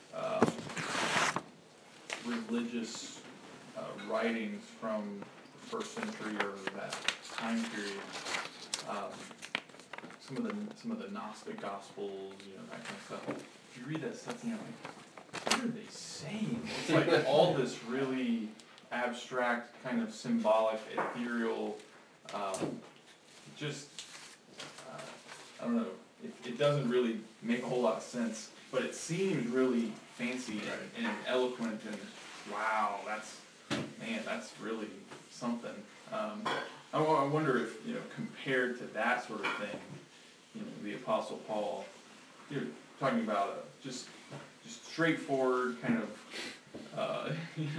religious writings from the first century or that time period, some of the Gnostic Gospels, that kind of stuff. If you read that stuff, you're like, what are they saying? It's like all this really abstract, kind of symbolic, ethereal, I don't know. It doesn't really make a whole lot of sense, but it seems really fancy and eloquent, and wow, that's really something. I wonder if, compared to that sort of thing, the Apostle Paul, you're talking about just straightforward kind of,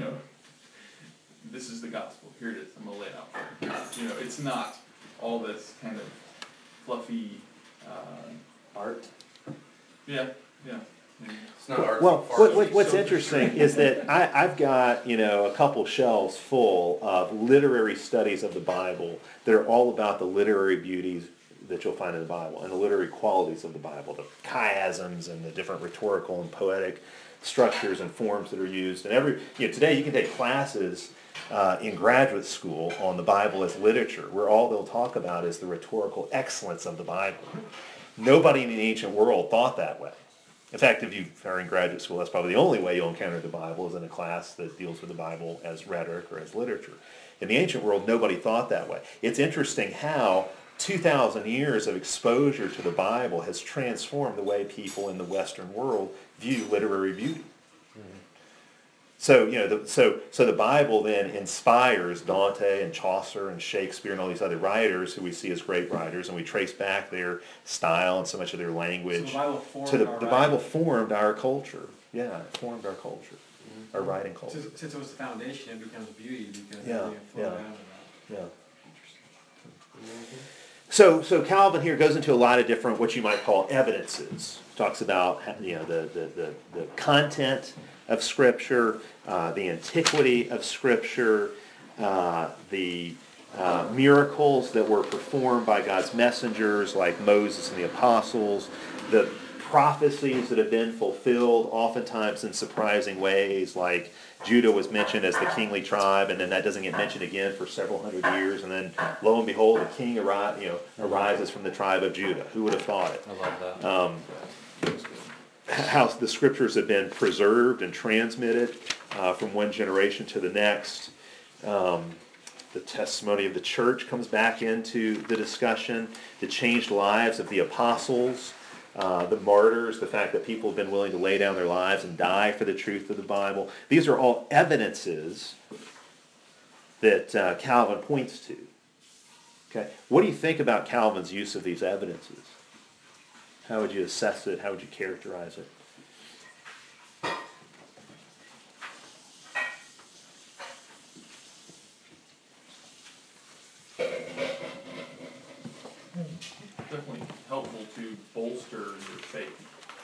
this is the gospel. Here it is. I'm gonna lay it out for you. It's not all this kind of fluffy Art. Yeah. It's not art. Well, what's interesting is that I've got, a couple shelves full of literary studies of the Bible that are all about the literary beauties that you'll find in the Bible and the literary qualities of the Bible, the chiasms and the different rhetorical and poetic structures and forms that are used. And today you can take classes in graduate school on the Bible as literature, where all they'll talk about is the rhetorical excellence of the Bible. Nobody in the ancient world thought that way. In fact, if you are in graduate school, that's probably the only way you'll encounter the Bible is in a class that deals with the Bible as rhetoric or as literature. In the ancient world, nobody thought that way. It's interesting how 2,000 years of exposure to the Bible has transformed the way people in the Western world view literary beauty. So, so the Bible then inspires Dante and Chaucer and Shakespeare and all these other writers who we see as great writers, and we trace back their style and so much of their language. So the Bible formed our culture. Yeah, it formed our culture, our writing culture. Since it was the foundation, it becomes beauty because Yeah, everything flowed yeah. out of that. Yeah. So Calvin here goes into a lot of different, what you might call evidences. Talks about the content of Scripture, the antiquity of Scripture, the miracles that were performed by God's messengers like Moses and the apostles, the prophecies that have been fulfilled, oftentimes in surprising ways, like Judah was mentioned as the kingly tribe, and then that doesn't get mentioned again for several hundred years, and then lo and behold, the king arises from the tribe of Judah. Who would have thought it? I love that. How the scriptures have been preserved and transmitted from one generation to the next. The testimony of the church comes back into the discussion. The changed lives of the apostles, the martyrs, the fact that people have been willing to lay down their lives and die for the truth of the Bible. These are all evidences that Calvin points to. Okay, what do you think about Calvin's use of these evidences? How would you assess it? How would you characterize it? Definitely helpful to bolster your faith.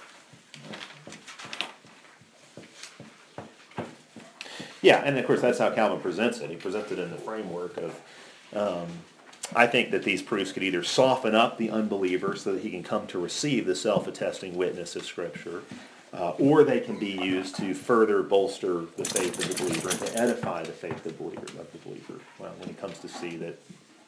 Yeah, and of course that's how Calvin presents it. He presents it in the framework of, I think that these proofs could either soften up the unbeliever so that he can come to receive the self-attesting witness of Scripture, or they can be used to further bolster the faith of the believer and to edify the faith of the believer. Well, when he comes to see that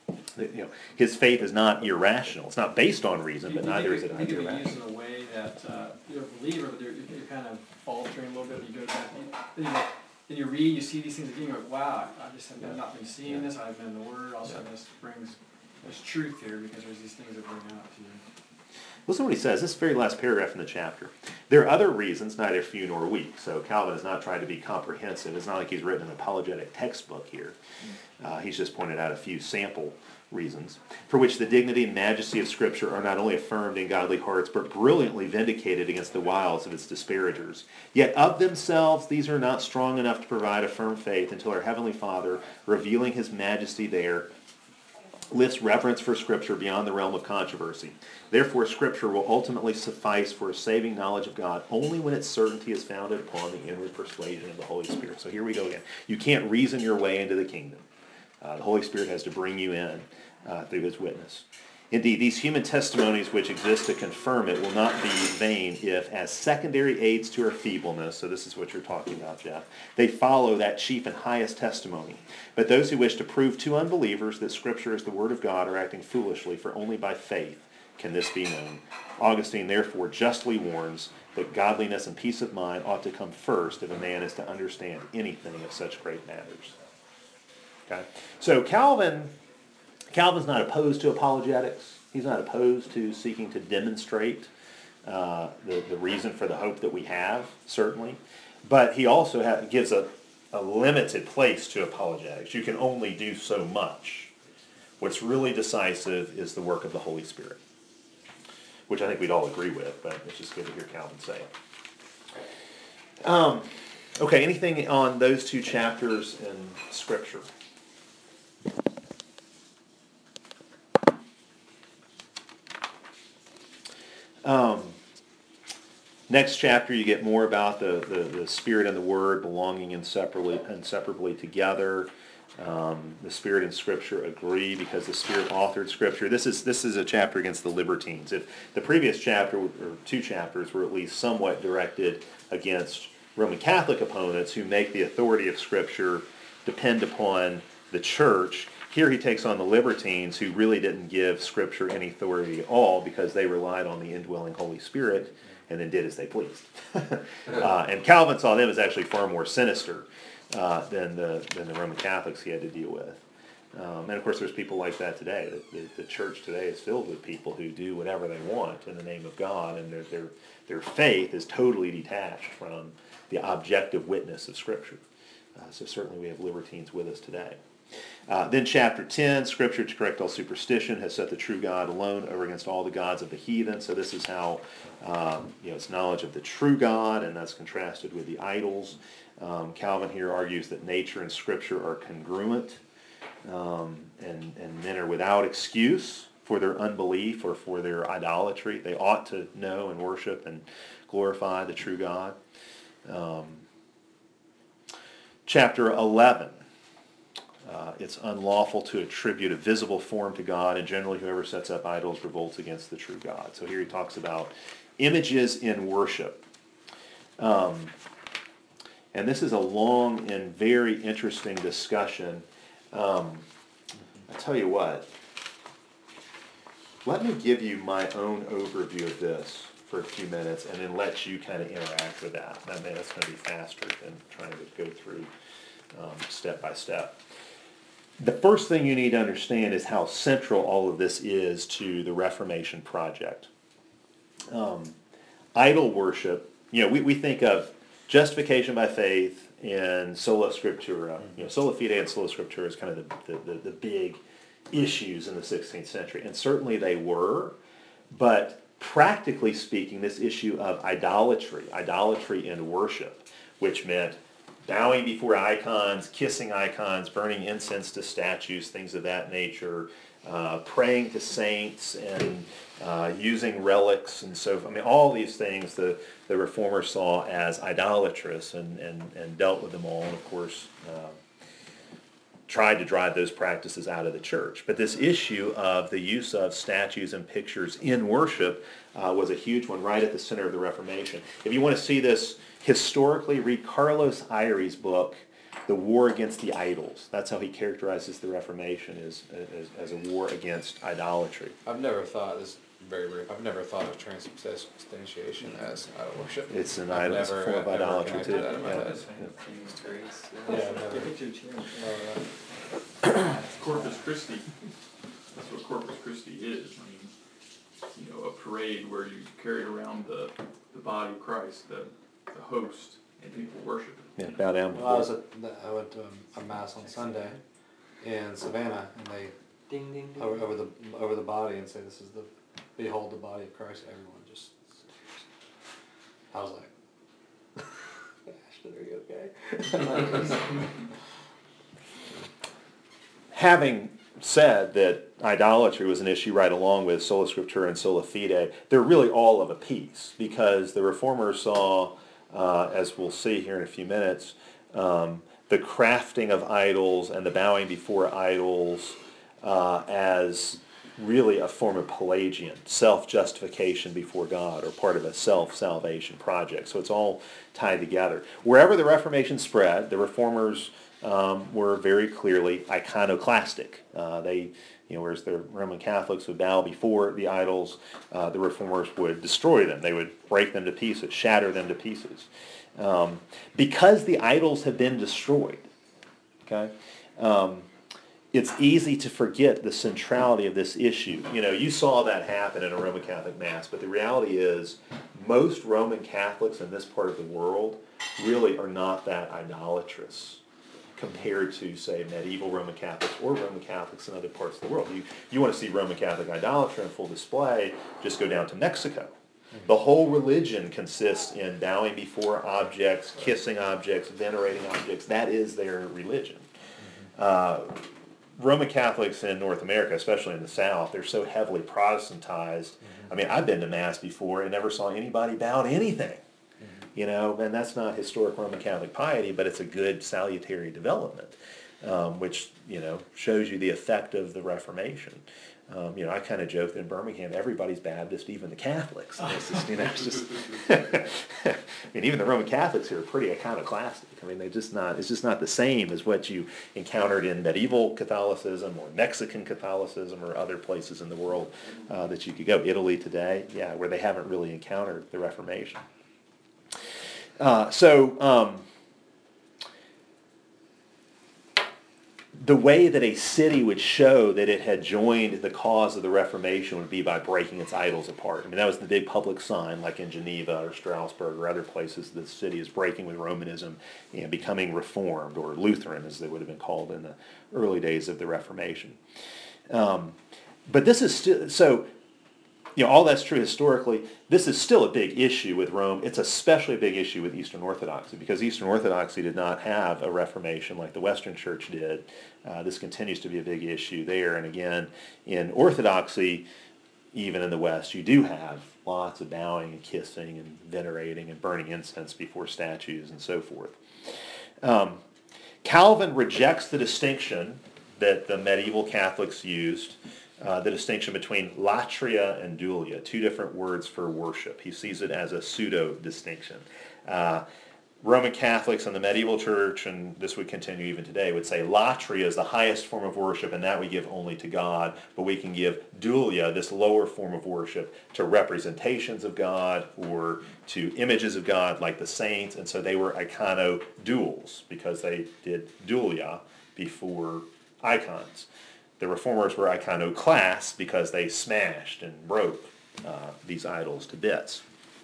his faith is not irrational. It's not based on reason, but neither is it irrational. You irrational. think of it used in a way that you're a believer, but you're kind of faltering a little bit. You go back, then you read, you see these things again, you're like, wow, I just have not been seeing this. I've been in the Word. Also, this brings there's truth here because there's these things that bring out to you. Listen to what he says, this very last paragraph in the chapter. There are other reasons, neither few nor weak. So Calvin has not tried to be comprehensive. It's not like he's written an apologetic textbook here. He's just pointed out a few sample reasons, for which the dignity and majesty of Scripture are not only affirmed in godly hearts, but brilliantly vindicated against the wiles of its disparagers. Yet of themselves these are not strong enough to provide a firm faith until our Heavenly Father, revealing His majesty there, lifts reverence for Scripture beyond the realm of controversy. Therefore, Scripture will ultimately suffice for a saving knowledge of God only when its certainty is founded upon the inward persuasion of the Holy Spirit. So here we go again. You can't reason your way into the kingdom. The Holy Spirit has to bring you in through His witness. Indeed, these human testimonies which exist to confirm it will not be vain if, as secondary aids to our feebleness, so this is what you're talking about, Jeff, they follow that chief and highest testimony. But those who wish to prove to unbelievers that Scripture is the Word of God are acting foolishly, for only by faith can this be known. Augustine therefore justly warns that godliness and peace of mind ought to come first if a man is to understand anything of such great matters. Okay, so Calvin's not opposed to apologetics. He's not opposed to seeking to demonstrate the reason for the hope that we have, certainly. But he also gives a limited place to apologetics. You can only do so much. What's really decisive is the work of the Holy Spirit, which I think we'd all agree with, but it's just good to hear Calvin say it. Okay, anything on those two chapters in Scripture? Next chapter, you get more about the Spirit and the Word belonging inseparably together. The Spirit and Scripture agree because the Spirit authored Scripture. This is a chapter against the libertines. If the previous chapter, or two chapters, were at least somewhat directed against Roman Catholic opponents who make the authority of Scripture depend upon the Church, here he takes on the libertines who really didn't give Scripture any authority at all because they relied on the indwelling Holy Spirit and then did as they pleased. And Calvin saw them as actually far more sinister than the Roman Catholics he had to deal with. And of course there's people like that today. The church today is filled with people who do whatever they want in the name of God, and their faith is totally detached from the objective witness of Scripture. So certainly we have libertines with us today. Then chapter 10, Scripture to correct all superstition has set the true God alone over against all the gods of the heathen. So this is how it's knowledge of the true God, and that's contrasted with the idols. Calvin here argues that nature and Scripture are congruent, and men are without excuse for their unbelief or for their idolatry. They ought to know and worship and glorify the true God. Chapter 11. It's unlawful to attribute a visible form to God, and generally whoever sets up idols revolts against the true God. So here he talks about images in worship. And this is a long and very interesting discussion. I tell you what, let me give you my own overview of this for a few minutes and then let you kind of interact with that. I mean, that's going to be faster than trying to go through step by step. The first thing you need to understand is how central all of this is to the Reformation project. Idol worship, we think of justification by faith and sola scriptura. Sola fide and sola scriptura is kind of the big issues in the 16th century, and certainly they were, but practically speaking, this issue of idolatry in worship, which meant bowing before icons, kissing icons, burning incense to statues, things of that nature, praying to saints, and using relics, and so all these things the Reformers saw as idolatrous and dealt with them all, and of course tried to drive those practices out of the church. But this issue of the use of statues and pictures in worship was a huge one right at the center of the Reformation. If you want to see this historically, read Carlos Eyre's book, The War Against the Idols. That's how he characterizes the Reformation as a war against idolatry. I've never thought, this is very brief, I've never thought of transubstantiation as idol worship. It's an I've idol, it's a form of never idolatry connected too. that in my Yeah. head. Yeah, I've never. Get your chair. Corpus Christi, that's what Corpus Christi is. I mean, a parade where you carry around the body of Christ, the host, and people worship it. Yeah, bow down Well, before. I went to a mass on Sunday in Savannah, and they Ding, ding, ding. over the body and say, "This is behold the body of Christ." Everyone just, I was like, Ashton, are you okay? Having said that idolatry was an issue right along with sola scriptura and sola fide, they're really all of a piece, because the Reformers saw, as we'll see here in a few minutes, the crafting of idols and the bowing before idols as really a form of Pelagian self-justification before God, or part of a self-salvation project. So it's all tied together. Wherever the Reformation spread, the Reformers were very clearly iconoclastic. Whereas the Roman Catholics would bow before the idols, the Reformers would destroy them. They would break them to pieces, shatter them to pieces. Because the idols have been destroyed, okay, it's easy to forget the centrality of this issue. You saw that happen in a Roman Catholic Mass, but the reality is most Roman Catholics in this part of the world really are not that idolatrous compared to, say, medieval Roman Catholics or Roman Catholics in other parts of the world. You want to see Roman Catholic idolatry in full display, just go down to Mexico. The whole religion consists in bowing before objects, kissing objects, venerating objects. That is their religion. Roman Catholics in North America, especially in the South, they're so heavily Protestantized. I mean, I've been to Mass before and never saw anybody bow to anything. And that's not historic Roman Catholic piety, but it's a good salutary development, which, shows you the effect of the Reformation. I kind of joke that in Birmingham, everybody's Baptist, even the Catholics. And it's just I mean, even the Roman Catholics here are pretty iconoclastic. I mean, it's just not the same as what you encountered in medieval Catholicism or Mexican Catholicism or other places in the world that you could go. Italy today, where they haven't really encountered the Reformation. The way that a city would show that it had joined the cause of the Reformation would be by breaking its idols apart. I mean, that was the big public sign, like in Geneva or Strasbourg or other places. The city is breaking with Romanism and becoming Reformed, or Lutheran, as they would have been called in the early days of the Reformation. But this is still so. All that's true historically. This is still a big issue with Rome. It's especially a big issue with Eastern Orthodoxy, because Eastern Orthodoxy did not have a Reformation like the Western Church did. This continues to be a big issue there. And again, in Orthodoxy, even in the West, you do have lots of bowing and kissing and venerating and burning incense before statues and so forth. Calvin rejects the distinction that the medieval Catholics used the distinction between latria and dulia, two different words for worship. He sees it as a pseudo-distinction. Roman Catholics in the medieval church, and this would continue even today, would say latria is the highest form of worship, and that we give only to God, but we can give dulia, this lower form of worship, to representations of God or to images of God like the saints, and so they were iconoduals because they did dulia before icons. The Reformers were iconoclasts because they smashed and broke these idols to bits.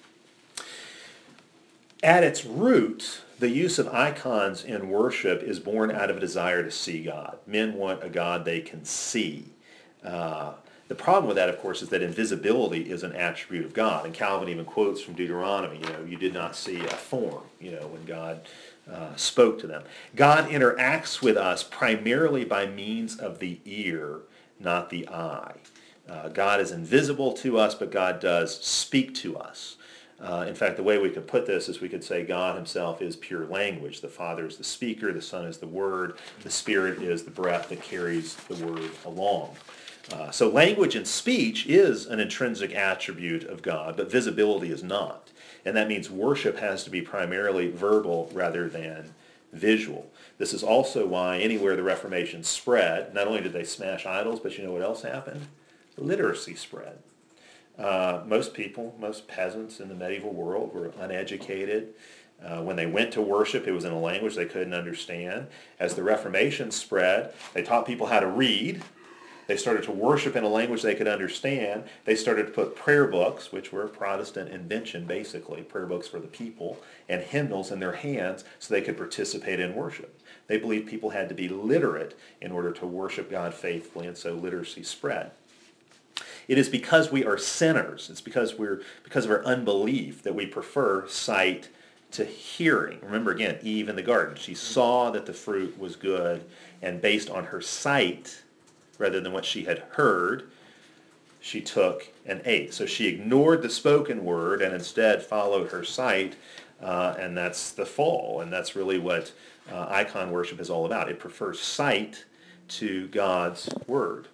At its root, the use of icons in worship is born out of a desire to see God. Men want a God they can see. The problem with that, of course, is that invisibility is an attribute of God. And Calvin even quotes from Deuteronomy, you did not see a form, when God spoke to them. God interacts with us primarily by means of the ear, not the eye. God is invisible to us, but God does speak to us. In fact, the way we could put this is we could say God himself is pure language. The Father is the speaker, the Son is the Word, the Spirit is the breath that carries the Word along. So language and speech is an intrinsic attribute of God, but visibility is not. And that means worship has to be primarily verbal rather than visual. This is also why anywhere the Reformation spread, not only did they smash idols, but you know what else happened? Literacy spread. Most peasants in the medieval world were uneducated. When they went to worship, it was in a language they couldn't understand. As the Reformation spread, they taught people how to read. They started to worship in a language they could understand. They started to put prayer books, which were a Protestant invention basically, prayer books for the people, and hymnals in their hands so they could participate in worship. They believed people had to be literate in order to worship God faithfully, and so literacy spread. It is because we are sinners, it's because of our unbelief that we prefer sight to hearing. Remember again, Eve in the garden. She saw that the fruit was good, and based on her sight, rather than what she had heard, she took and ate. So she ignored the spoken word and instead followed her sight, and that's the fall. And that's really what icon worship is all about. It prefers sight to God's word.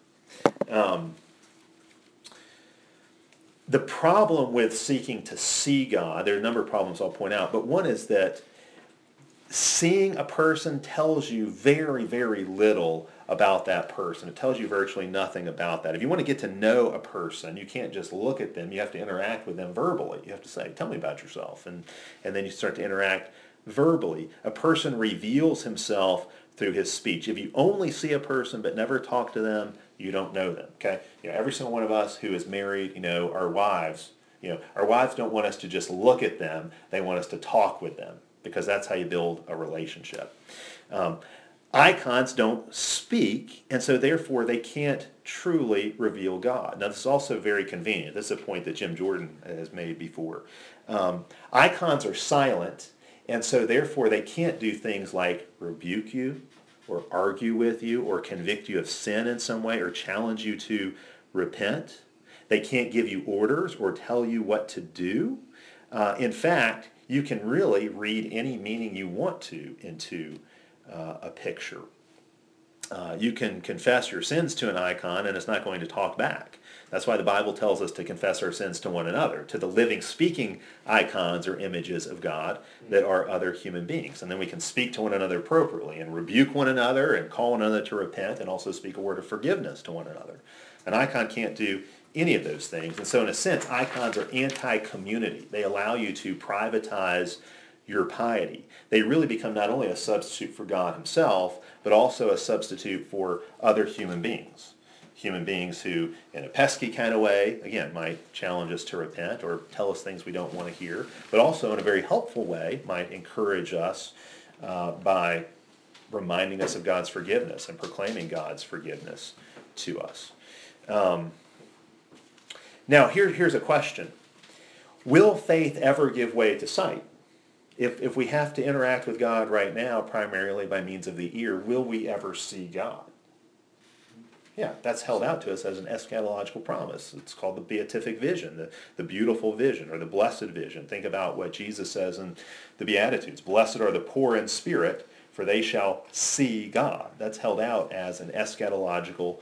The problem with seeking to see God, there are a number of problems I'll point out, but one is that seeing a person tells you very, very little about that person. It tells you virtually nothing about that. If you want to get to know a person, you can't just look at them. You have to interact with them verbally. You have to say, tell me about yourself. And then you start to interact verbally. A person reveals himself through his speech. If you only see a person but never talk to them, you don't know them. Okay? Every single one of us who is married, our wives don't want us to just look at them. They want us to talk with them, because that's how you build a relationship. Icons don't speak, and so therefore they can't truly reveal God. Now this is also very convenient. This is a point that Jim Jordan has made before. Icons are silent, and so therefore they can't do things like rebuke you, or argue with you, or convict you of sin in some way, or challenge you to repent. They can't give you orders or tell you what to do. In fact, you can really read any meaning you want to into a picture. You can confess your sins to an icon and it's not going to talk back. That's why the Bible tells us to confess our sins to one another, to the living, speaking icons or images of God that are other human beings. And then we can speak to one another appropriately and rebuke one another and call one another to repent and also speak a word of forgiveness to one another. An icon can't do any of those things. And so in a sense, icons are anti-community. They allow you to privatize your piety. They really become not only a substitute for God himself, but also a substitute for other human beings. Human beings who, in a pesky kind of way, again, might challenge us to repent or tell us things we don't want to hear, but also in a very helpful way might encourage us by reminding us of God's forgiveness and proclaiming God's forgiveness to us. Now, here's a question. Will faith ever give way to sight? If we have to interact with God right now primarily by means of the ear, will we ever see God? Yeah, that's held out to us as an eschatological promise. It's called the beatific vision, the beautiful vision, or the blessed vision. Think about what Jesus says in the Beatitudes. Blessed are the poor in spirit, for they shall see God. That's held out as an eschatological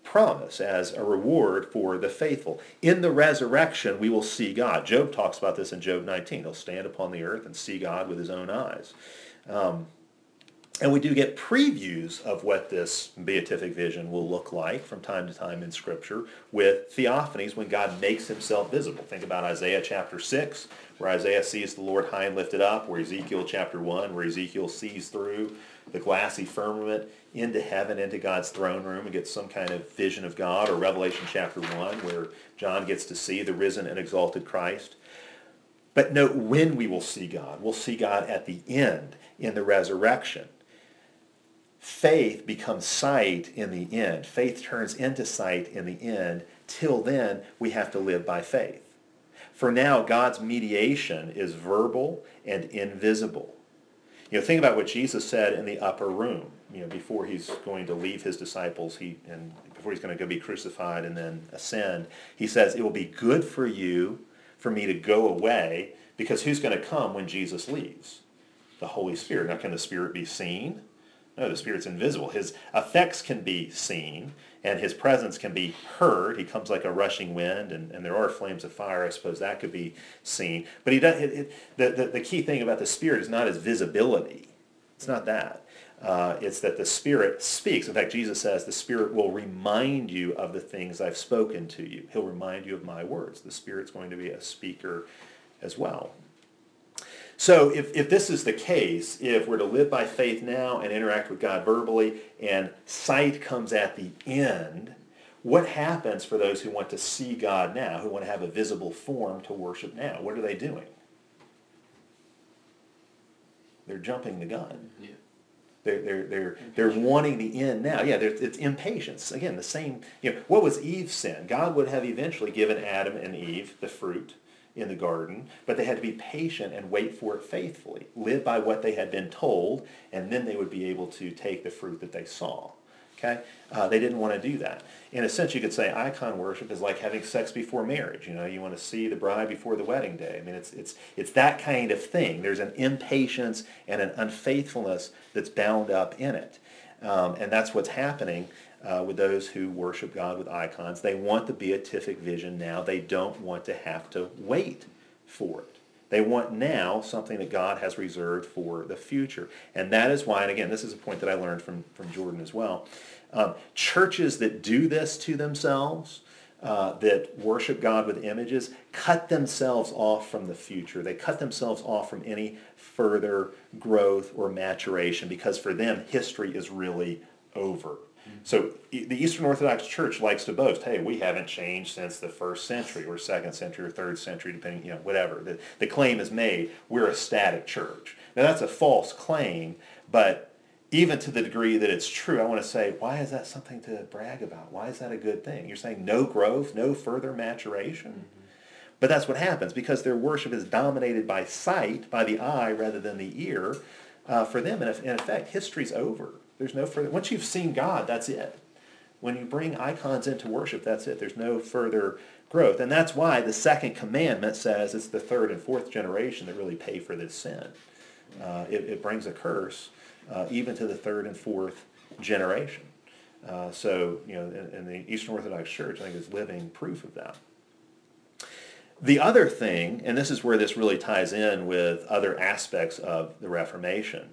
promise, as a reward for the faithful. In the resurrection, we will see God. Job talks about this in Job 19. He'll stand upon the earth and see God with his own eyes. And we do get previews of what this beatific vision will look like from time to time in Scripture with theophanies when God makes himself visible. Think about Isaiah chapter 6, where Isaiah sees the Lord high and lifted up, or Ezekiel chapter 1, where Ezekiel sees through the glassy firmament into heaven, into God's throne room, and gets some kind of vision of God, or Revelation chapter 1, where John gets to see the risen and exalted Christ. But note when we will see God. We'll see God at the end, in the resurrection. Faith becomes sight in the end. Faith turns into sight in the end. Till then, we have to live by faith. For now, God's mediation is verbal and invisible. Think about what Jesus said in the upper room, before he's going to leave his disciples, and before he's going to go be crucified and then ascend. He says, it will be good for you, for me to go away, because who's going to come when Jesus leaves? The Holy Spirit. Now, can the Spirit be seen? No, the Spirit's invisible. His effects can be seen, and his presence can be heard. He comes like a rushing wind, and there are flames of fire. I suppose that could be seen. But the key thing about the Spirit is not his visibility. It's not that. It's that the Spirit speaks. In fact, Jesus says the Spirit will remind you of the things I've spoken to you. He'll remind you of my words. The Spirit's going to be a speaker as well. So if this is the case, if we're to live by faith now and interact with God verbally, and sight comes at the end, what happens for those who want to see God now, who want to have a visible form to worship now? What are they doing? They're jumping the gun. Yeah. They're wanting the end now. Yeah, it's impatience. Again, the same. What was Eve's sin? God would have eventually given Adam and Eve the fruit in the garden, but they had to be patient and wait for it faithfully, live by what they had been told, and then they would be able to take the fruit that they saw. Okay, they didn't want to do that. In a sense, you could say icon worship is like having sex before marriage. You want to see the bride before the wedding day. I mean, it's that kind of thing. There's an impatience and an unfaithfulness that's bound up in it, and that's what's happening with those who worship God with icons. They want the beatific vision now. They don't want to have to wait for it. They want now something that God has reserved for the future. And that is why, and again, this is a point that I learned from Jordan as well, churches that do this to themselves, that worship God with images, cut themselves off from the future. They cut themselves off from any further growth or maturation, because for them, history is really over. So the Eastern Orthodox Church likes to boast, hey, we haven't changed since the 1st century or 2nd century or 3rd century, depending, whatever. The claim is made, we're a static church. Now that's a false claim, but even to the degree that it's true, I want to say, why is that something to brag about? Why is that a good thing? You're saying no growth, no further maturation? Mm-hmm. But that's what happens, because their worship is dominated by sight, by the eye rather than the ear. For them, in effect, history's over. There's no further. Once you've seen God, that's it. When you bring icons into worship, that's it. There's no further growth. And that's why the second commandment says it's the 3rd and 4th generation that really pay for this sin. It brings a curse even to the 3rd and 4th generation. So, in the Eastern Orthodox Church, I think is living proof of that. The other thing, and this is where this really ties in with other aspects of the Reformation,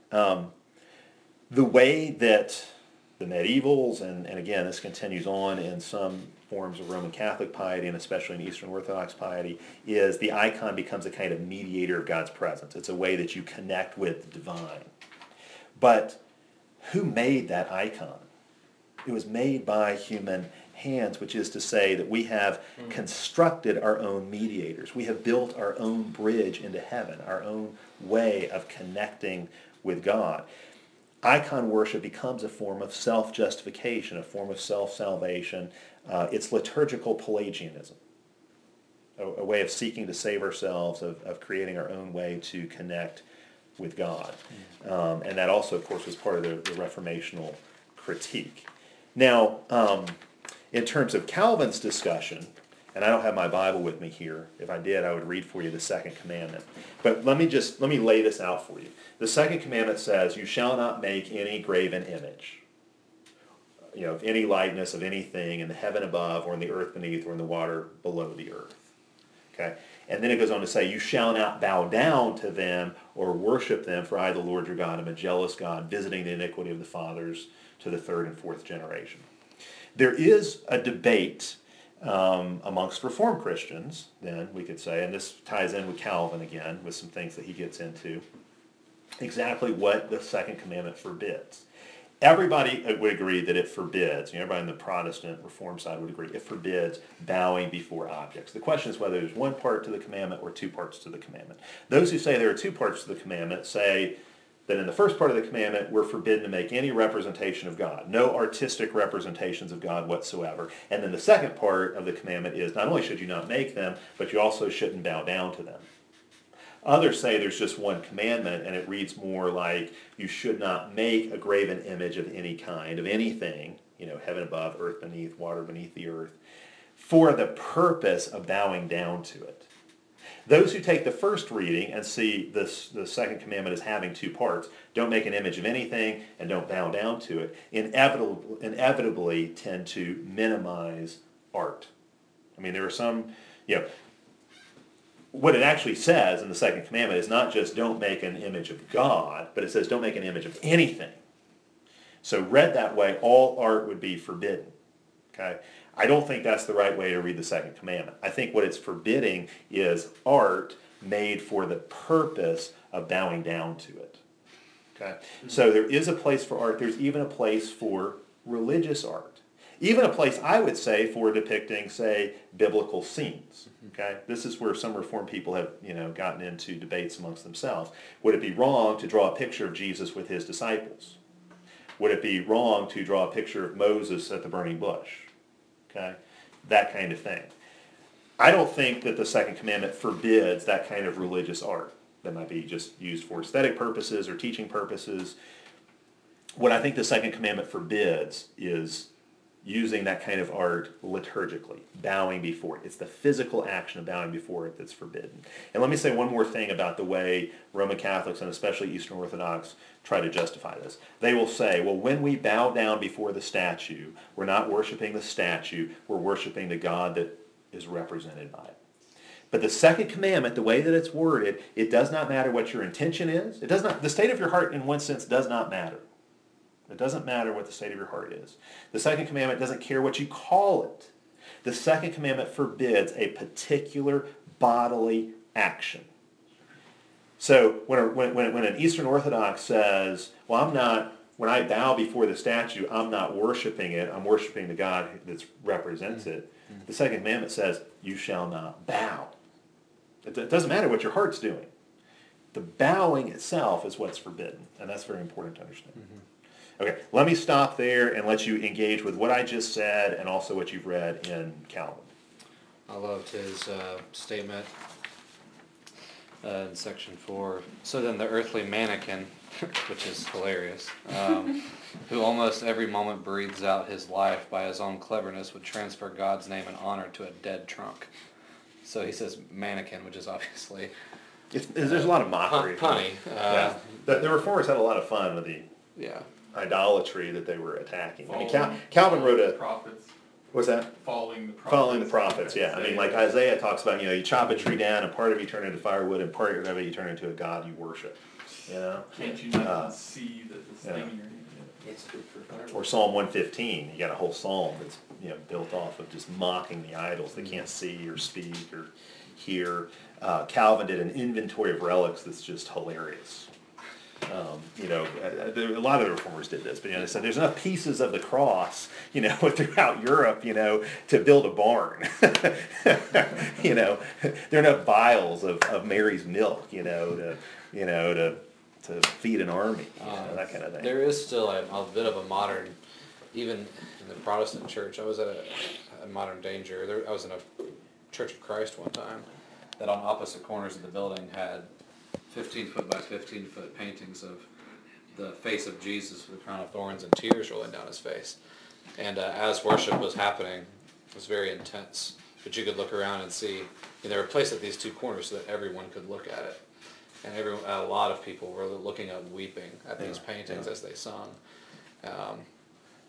the way that the medievals, and again, this continues on in some forms of Roman Catholic piety, and especially in Eastern Orthodox piety, is the icon becomes a kind of mediator of God's presence. It's a way that you connect with the divine. But who made that icon? It was made by human hands, which is to say that we have constructed our own mediators. We have built our own bridge into heaven, our own way of connecting with God. Icon worship becomes a form of self-justification, a form of self-salvation. It's liturgical Pelagianism, a way of seeking to save ourselves, of creating our own way to connect with God. And that also, of course, was part of the Reformational critique. Now, in terms of Calvin's discussion, and I don't have my Bible with me here. If I did, I would read for you the second commandment. But let me lay this out for you. The second commandment says, you shall not make any graven image. of any likeness of anything in the heaven above, or in the earth beneath, or in the water below the earth. Okay? And then it goes on to say, you shall not bow down to them or worship them, for I, the Lord your God, am a jealous God, visiting the iniquity of the fathers to the third and fourth generation. There is a debate amongst Reformed Christians, then, we could say, and this ties in with Calvin again, with some things that he gets into, exactly what the second commandment forbids. Everybody would agree that it forbids, everybody on the Protestant Reformed side would agree, it forbids bowing before objects. The question is whether there's one part to the commandment or two parts to the commandment. Those who say there are two parts to the commandment say that in the first part of the commandment, we're forbidden to make any representation of God, no artistic representations of God whatsoever. And then the second part of the commandment is not only should you not make them, but you also shouldn't bow down to them. Others say there's just one commandment, and it reads more like you should not make a graven image of any kind, of anything, heaven above, earth beneath, water beneath the earth, for the purpose of bowing down to it. Those who take the first reading and see the second commandment as having two parts, don't make an image of anything and don't bow down to it, inevitably tend to minimize art. I mean, there are some, what it actually says in the second commandment is not just don't make an image of God, but it says don't make an image of anything. So read that way, all art would be forbidden. Okay? I don't think that's the right way to read the second commandment. I think what it's forbidding is art made for the purpose of bowing down to it. Okay? So there is a place for art. There's even a place for religious art. Even a place, I would say, for depicting, say, biblical scenes. Okay? This is where some Reformed people have, gotten into debates amongst themselves. Would it be wrong to draw a picture of Jesus with his disciples? Would it be wrong to draw a picture of Moses at the burning bush? Okay? That kind of thing. I don't think that the second commandment forbids that kind of religious art that might be just used for aesthetic purposes or teaching purposes. What I think the second commandment forbids is using that kind of art liturgically, bowing before it. It's the physical action of bowing before it that's forbidden. And let me say one more thing about the way Roman Catholics and especially Eastern Orthodox try to justify this. They will say, well, when we bow down before the statue, we're not worshiping the statue, we're worshiping the God that is represented by it. But the second commandment, the way that it's worded, it does not matter what your intention is. The state of your heart in one sense does not matter. It doesn't matter what the state of your heart is. The second commandment doesn't care what you call it. The second commandment forbids a particular bodily action. So when an Eastern Orthodox says, well, when I bow before the statue, I'm not worshiping it, I'm worshiping the God that represents it, the second commandment says, you shall not bow. It doesn't matter what your heart's doing. The bowing itself is what's forbidden, and that's very important to understand. Okay, let me stop there and let you engage with what I just said and also what you've read in Calvin. I loved his statement in section 4. So then the earthly mannequin, which is hilarious, who almost every moment breathes out his life by his own cleverness, would transfer God's name and honor to a dead trunk. So he says mannequin, which is obviously... There's a lot of mockery. Punny. The Reformers had a lot of fun with the idolatry that they were attacking. I mean, Calvin wrote a... Prophets. What's that? Following the prophets. Following the prophets, yeah. I mean, like Isaiah talks about, you chop a tree down, and part of it you turn into firewood, and part of it you turn into a god you worship. Can't you not see that this thing you're in? It's good for firewood. Or Psalm 115, you got a whole psalm that's built off of just mocking the idols. They can't see or speak or hear. Calvin did an inventory of relics that's just hilarious. A lot of the Reformers did this, but they said there's enough pieces of the cross, throughout Europe, to build a barn. There are enough vials of Mary's milk, to feed an army, that kind of thing. There is still a bit of a modern, even in the Protestant church. I was at a modern danger. I was in a Church of Christ one time that on opposite corners of the building had 15-foot by 15-foot paintings of the face of Jesus with a crown of thorns and tears rolling down his face. And as worship was happening, it was very intense. But you could look around and see, they were placed at these two corners so that everyone could look at it. And a lot of people were looking up, weeping at these paintings as they sung.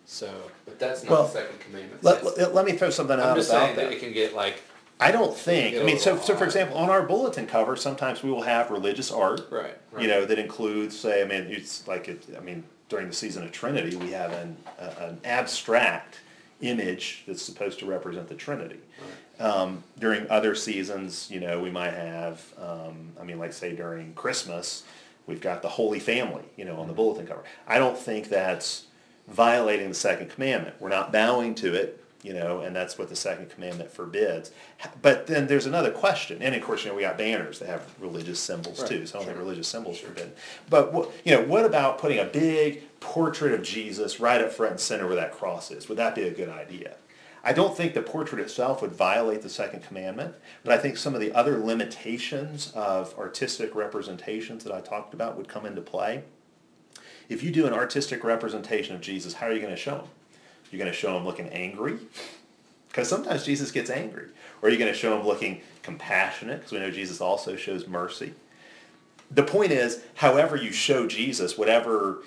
So But that's not Well, the second commandment. let me throw something I'm out just about saying that that. it can get like, I don't think, Get I a mean, so little for odd. example, on our bulletin cover, sometimes we will have religious art, right. you know, that includes, say, I mean, it's like, I mean, during the season of Trinity, we have an abstract image that's supposed to represent the Trinity. During other seasons, you know, we might have, I mean, like say during Christmas, we've got the Holy Family, you know, on the bulletin cover. I don't think that's violating the second commandment. We're not bowing to it, you know, and that's what the second commandment forbids. But then there's another question, and of course, you know, we got banners that have religious symbols too, so I don't think religious symbols are forbidden. But you know, what about putting a big portrait of Jesus right up front and center where that cross is? Would that be a good idea? I don't think the portrait itself would violate the second commandment, but I think some of the other limitations of artistic representations that I talked about would come into play. If you do an artistic representation of Jesus, how are you going to show him? You're going to show him looking angry? Because sometimes Jesus gets angry. Or are you going to show him looking compassionate? Because we know Jesus also shows mercy. The point is, however you show Jesus, whatever,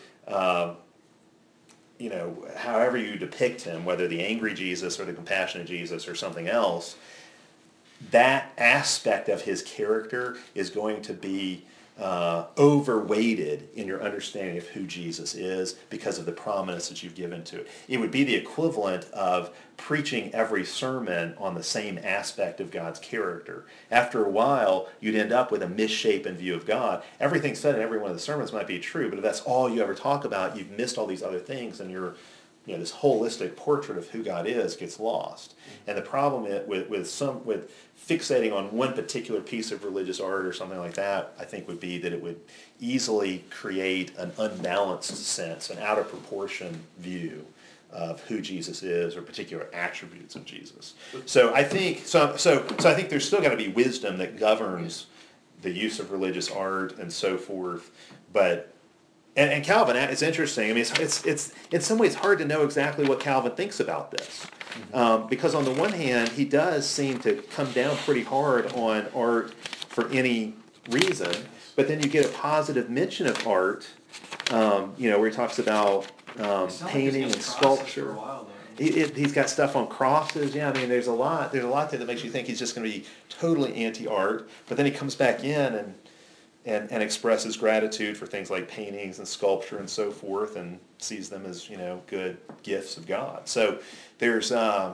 you know, however you depict him, whether the angry Jesus or the compassionate Jesus or something else, that aspect of his character is going to be overweighted in your understanding of who Jesus is because of the prominence that you've given to it. It would be the equivalent of preaching every sermon on the same aspect of God's character. After a while, you'd end up with a misshapen view of God. Everything said in every one of the sermons might be true, but if that's all you ever talk about, you've missed all these other things, and you know, this holistic portrait of who God is gets lost. And the problem with fixating on one particular piece of religious art or something like that, I think would be that it would easily create an unbalanced sense, an out of proportion view of who Jesus is or particular attributes of Jesus. So I think I think there's still got to be wisdom that governs the use of religious art and so forth, but. And Calvin, it's interesting. I mean, it's in some ways hard to know exactly what Calvin thinks about this, because on the one hand, he does seem to come down pretty hard on art for any reason, but then you get a positive mention of art, you know, where he talks about painting and sculpture. He's got stuff on crosses. Yeah, I mean, there's a lot there that makes you think he's just going to be totally anti-art, but then he comes back in and expresses gratitude for things like paintings and sculpture and so forth, and sees them as, you know, good gifts of God. So there's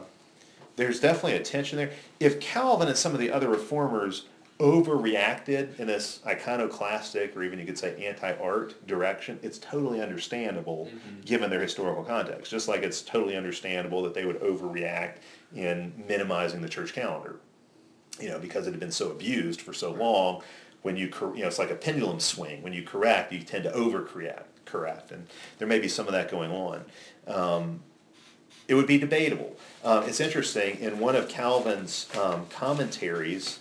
definitely a tension there. If Calvin and some of the other reformers overreacted in this iconoclastic, or even you could say anti-art direction, it's totally understandable given their historical context. Just like it's totally understandable that they would overreact in minimizing the church calendar, you know, because it had been so abused for so long. When you know, it's like a pendulum swing. When you correct, you tend to correct, and there may be some of that going on. It would be debatable. It's interesting, in one of Calvin's commentaries,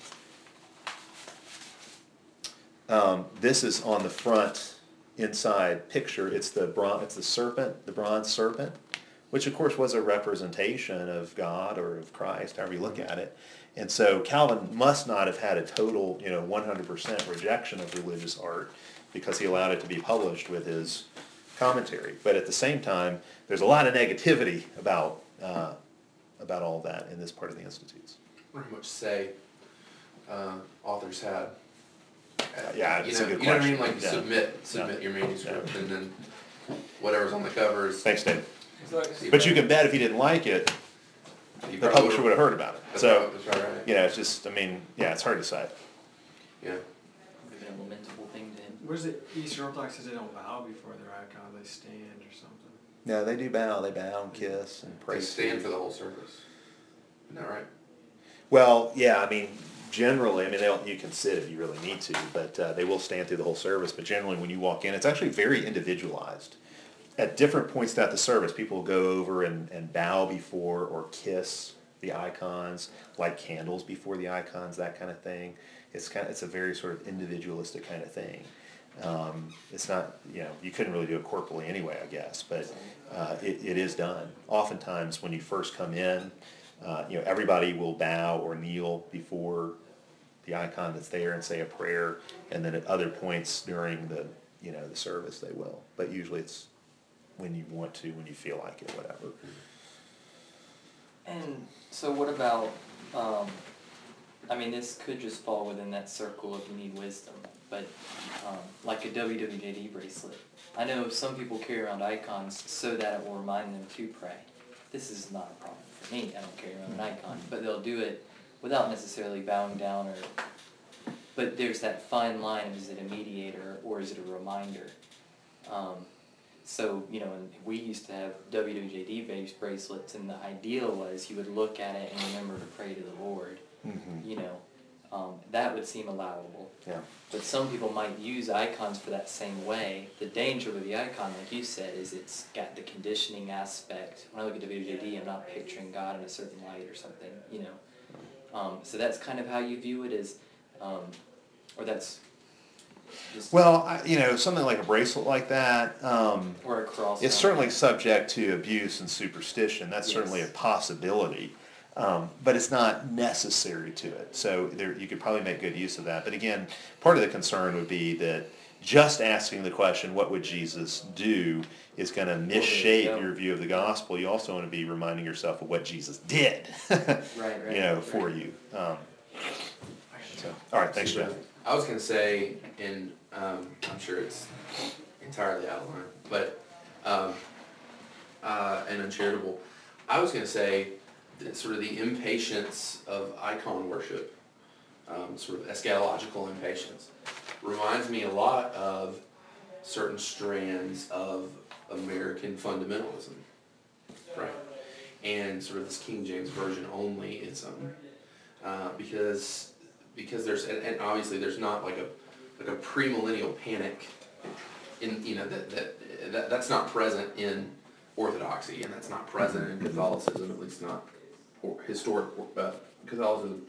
this is on the front inside picture. It's the serpent, the bronze serpent, which of course was a representation of God or of Christ, however you look at it. And so Calvin must not have had a total, you know, 100% rejection of religious art, because he allowed it to be published with his commentary. But at the same time, there's a lot of negativity about all that in this part of the Institutes. I wonder how much say authors had. Yeah, it's a good You know what I question. mean? Like, Yeah. submit your manuscript, and then whatever's on the cover is. Thanks, Dave. But you can bet if he didn't like it, You the probably publisher would have heard about it. That's So, right. you know, it's just, I mean, yeah, it's hard to say. Yeah. Would have been a lamentable thing to him. Where's it, Eastern Orthodox says they don't bow before their icon, they stand or something. No, they do bow. They bow and kiss and They praise. stand for the whole service. Isn't that right? Well, yeah, I mean, generally, I mean, you can sit if you really need to, but they will stand through the whole service. But generally, when you walk in, it's actually very individualized. At different points throughout the service, people will go over and bow before or kiss the icons, light candles before the icons, that kind of thing. It's a very sort of individualistic kind of thing. It's not, you know, you couldn't really do it corporally anyway, I guess, but it is done. Oftentimes, when you first come in, you know, everybody will bow or kneel before the icon that's there and say a prayer, and then at other points during the, you know, the service they will. But usually it's when you want to, when you feel like it, whatever. And so what about, I mean, this could just fall within that circle of you need wisdom, but like a WWJD bracelet. I know some people carry around icons so that it will remind them to pray. This is not a problem for me. I don't carry around an icon, but they'll do it without necessarily bowing down but there's that fine line of, is it a mediator or is it a reminder? So, you know, and we used to have WWJD-based bracelets, and the ideal was you would look at it and remember to pray to the Lord. Mm-hmm. You know, that would seem allowable. Yeah. But some people might use icons for that same way. The danger with the icon, like you said, is it's got the conditioning aspect. When I look at WWJD, I'm not picturing God in a certain light or something, you know. So that's kind of how you view it as, or that's just... Well, something like a bracelet like that, or a cross. it's certainly subject to abuse and superstition. That's Yes. certainly a possibility, but it's not necessary to it. So you could probably make good use of that. But again, part of the concern would be that just asking the question, what would Jesus do, is going to misshape your view of the gospel. You also want to be reminding yourself of what Jesus did, right, for you. So, all right, thanks, Jeff. I was gonna say, and I'm sure it's entirely out of line, but and uncharitable. I was gonna say that sort of the impatience of icon worship, sort of eschatological impatience, reminds me a lot of certain strands of American fundamentalism, right? And sort of this King James Version onlyism, because there's, and obviously there's not like a premillennial panic in, that's not present in Orthodoxy, and that's not present in Catholicism, at least not historic Catholicism.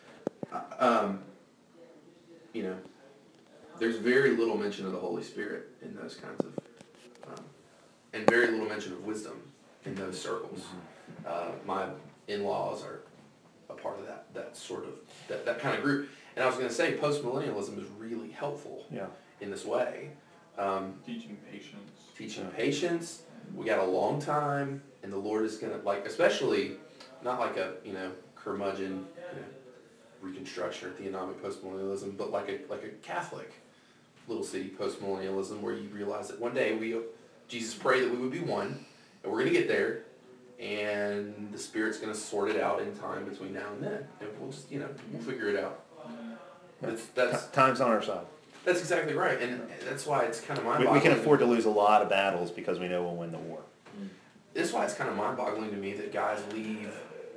There's very little mention of the Holy Spirit in those kinds of, and very little mention of wisdom in those circles. My in-laws are a part of that sort of, that kind of group. And I was going to say, post-millennialism is really helpful in this way. Teaching patience. Teaching patience. We got a long time, and the Lord is going to, like, especially, not like a, curmudgeon, Reconstruction or theonomic post-millennialism, but like a Catholic little city post-millennialism, where you realize that one day Jesus prayed that we would be one, and we're going to get there, and the Spirit's going to sort it out in time between now and then, and we'll just, we'll figure it out. That's Time's on our side. That's exactly right, and that's why it's kind of mind-boggling. We can afford to lose a lot of battles because we know we'll win the war. That's why it's kind of mind-boggling to me that guys leave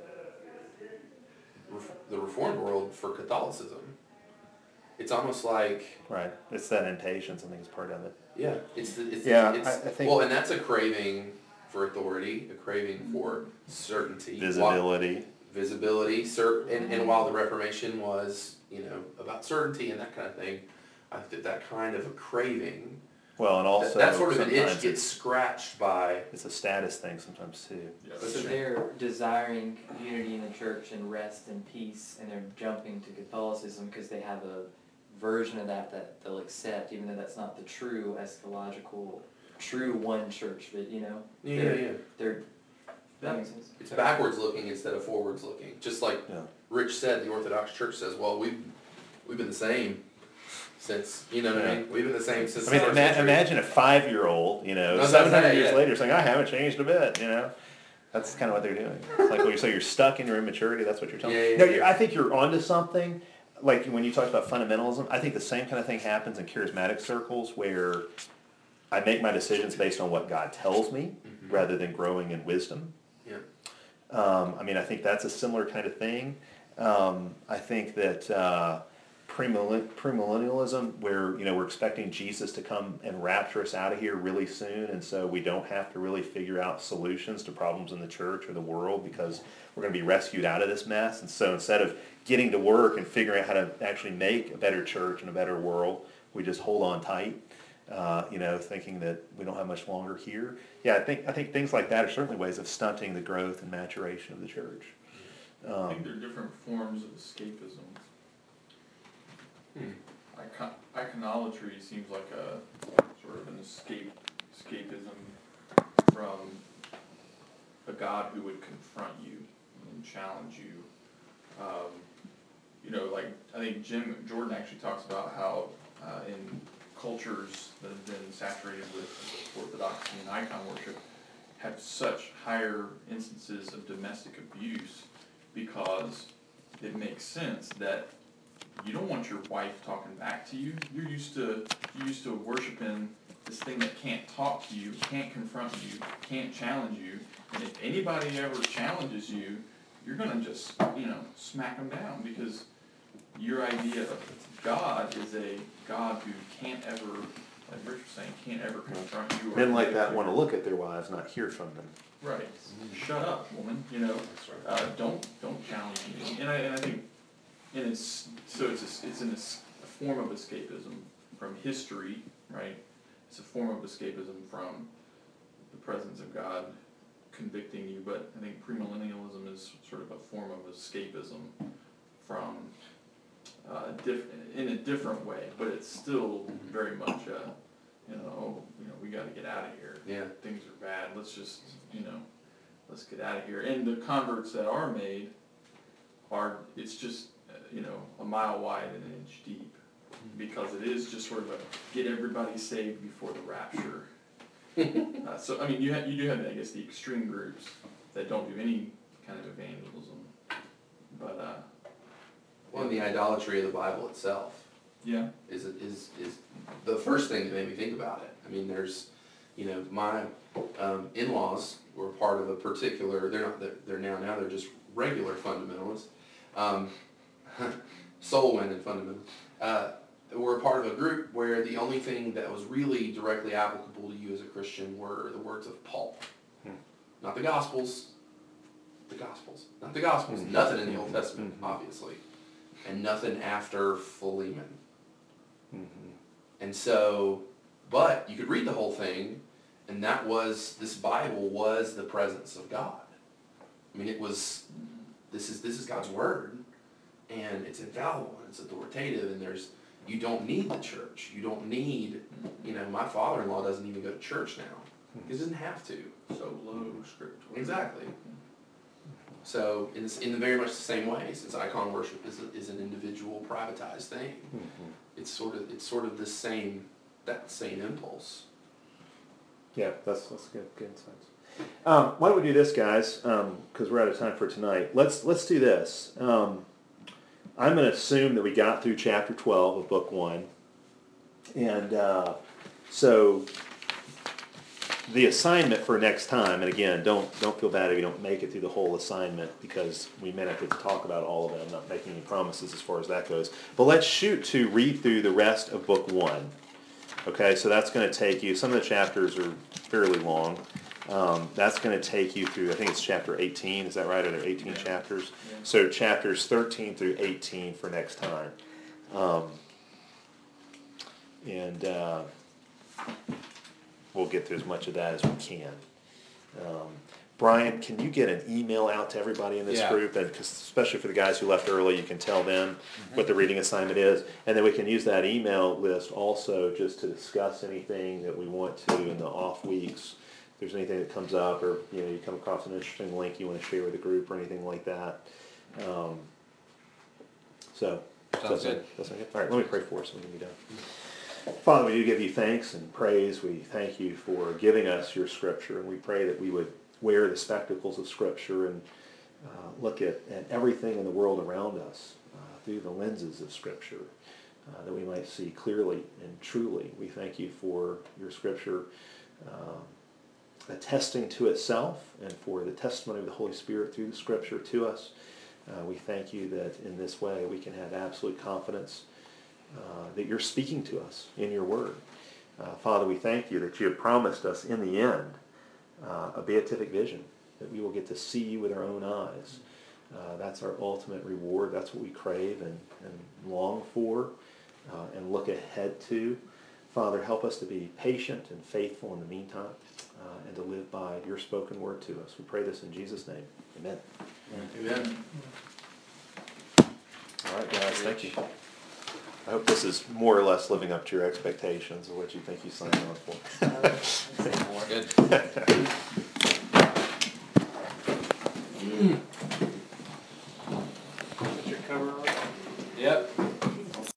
the Reformed world for Catholicism. It's almost like... Right, it's that impatience, I think, is part of it. Yeah, I think... Well, and that's a craving for authority, a craving for certainty. Visibility. And while the Reformation was, about certainty and that kind of thing, I think that kind of a craving... Well, and also... That sort of an itch gets scratched by... It's a status thing sometimes, too. Yeah, So they're desiring unity in the church and rest and peace, and they're jumping to Catholicism because they have a version of that they'll accept, even though that's not the true eschatological, true one church. But they're that makes sense. It's backwards looking instead of forwards looking. Just like Rich said, the Orthodox Church says, "Well, we've been the same since what I mean. We've been the same since." I mean, imagine a 5-year-old, 700 years later, saying, "I haven't changed a bit." That's kind of what they're doing. It's like when you say you're stuck in your immaturity, that's what you're telling me. I think you're onto something. Like when you talked about fundamentalism, I think the same kind of thing happens in charismatic circles, where I make my decisions based on what God tells me rather than growing in wisdom. Yeah. I think that's a similar kind of thing. I think that premillennialism, where we're expecting Jesus to come and rapture us out of here really soon, and so we don't have to really figure out solutions to problems in the church or the world because we're going to be rescued out of this mess. And so instead of getting to work and figuring out how to actually make a better church and a better world, we just hold on tight, thinking that we don't have much longer here. Yeah, I think things like that are certainly ways of stunting the growth and maturation of the church. I think there are different forms of escapism. Iconolatry seems like a sort of an escapism from a God who would confront you and challenge you. Like I think Jordan actually talks about how in cultures that have been saturated with orthodoxy and icon worship have such higher instances of domestic abuse because it makes sense that you don't want your wife talking back to you. You're used to worshiping this thing that can't talk to you, can't confront you, can't challenge you. And if anybody ever challenges you, you're gonna just, smack them down because your idea of God is a God who can't ever, like Rich was saying, can't ever confront you. Men like that want to look at their wives, not hear from them. Right. Shut up, woman. Don't challenge me. And I think, it's in a form of escapism from history, right? It's a form of escapism from the presence of God convicting you, but I think premillennialism is sort of a form of escapism from in a different way, but it's still very much we got to get out of here. Yeah. Things are bad. Let's just let's get out of here. And the converts that are made it's just a mile wide and an inch deep, because it is just sort of a get everybody saved before the rapture. So I mean, you do have, I guess, the extreme groups that don't do any kind of evangelism, but Well, the idolatry of the Bible itself yeah, is the first thing that made me think about it. I mean, there's, my in-laws were part of a particular. They're now they're just regular fundamentalists, soul winning fundamentalists. We're a part of a group where the only thing that was really directly applicable to you as a Christian were the words of Paul, not the Gospels. Not the Gospels. Nothing in the Old Testament, obviously, and nothing after Philemon. And so, but you could read the whole thing, and this Bible was the presence of God. I mean, this is God's word, and it's infallible, and it's authoritative, and you don't need the church. You don't need, my father-in-law doesn't even go to church now. He doesn't have to. so low scripture. Exactly. So in very much the same way, since icon worship is an individual, privatized thing, it's sort of the same impulse. Yeah, that's good insights. Why don't we do this, guys? Because we're out of time for tonight. Let's do this. I'm going to assume that we got through chapter 12 of book 1, and so the assignment for next time, and again, don't feel bad if you don't make it through the whole assignment, because we may not get to talk about all of it. I'm not making any promises as far as that goes. But let's shoot to read through the rest of book 1. Okay, so that's going to take you, some of the chapters are fairly long. That's going to take you through, I think it's chapter 18, is that right? Are there 18 chapters? Yeah. So chapters 13 through 18 for next time. We'll get through as much of that as we can. Brian, can you get an email out to everybody in this group? And especially for the guys who left early, you can tell them what the reading assignment is. And then we can use that email list also just to discuss anything that we want to in the off weeks. If there's anything that comes up, or you come across an interesting link you want to share with the group or anything like that. Sounds good. All right, let me pray for us and we can be done. Father, we do give you thanks and praise. We thank you for giving us your scripture, and we pray that we would wear the spectacles of scripture and look at everything in the world around us through the lenses of scripture, that we might see clearly and truly. We thank you for your scripture attesting to itself, and for the testimony of the Holy Spirit through the scripture to us. We thank you that in this way we can have absolute confidence that you're speaking to us in your word. Father, we thank you that you have promised us in the end a beatific vision, that we will get to see you with our own eyes. That's our ultimate reward. That's what we crave and long for and look ahead to. Father, help us to be patient and faithful in the meantime, and to live by your spoken word to us. We pray this in Jesus' name. Amen. Amen. All right, guys, thank you. I hope this is more or less living up to your expectations of what you think you signed on for. Good.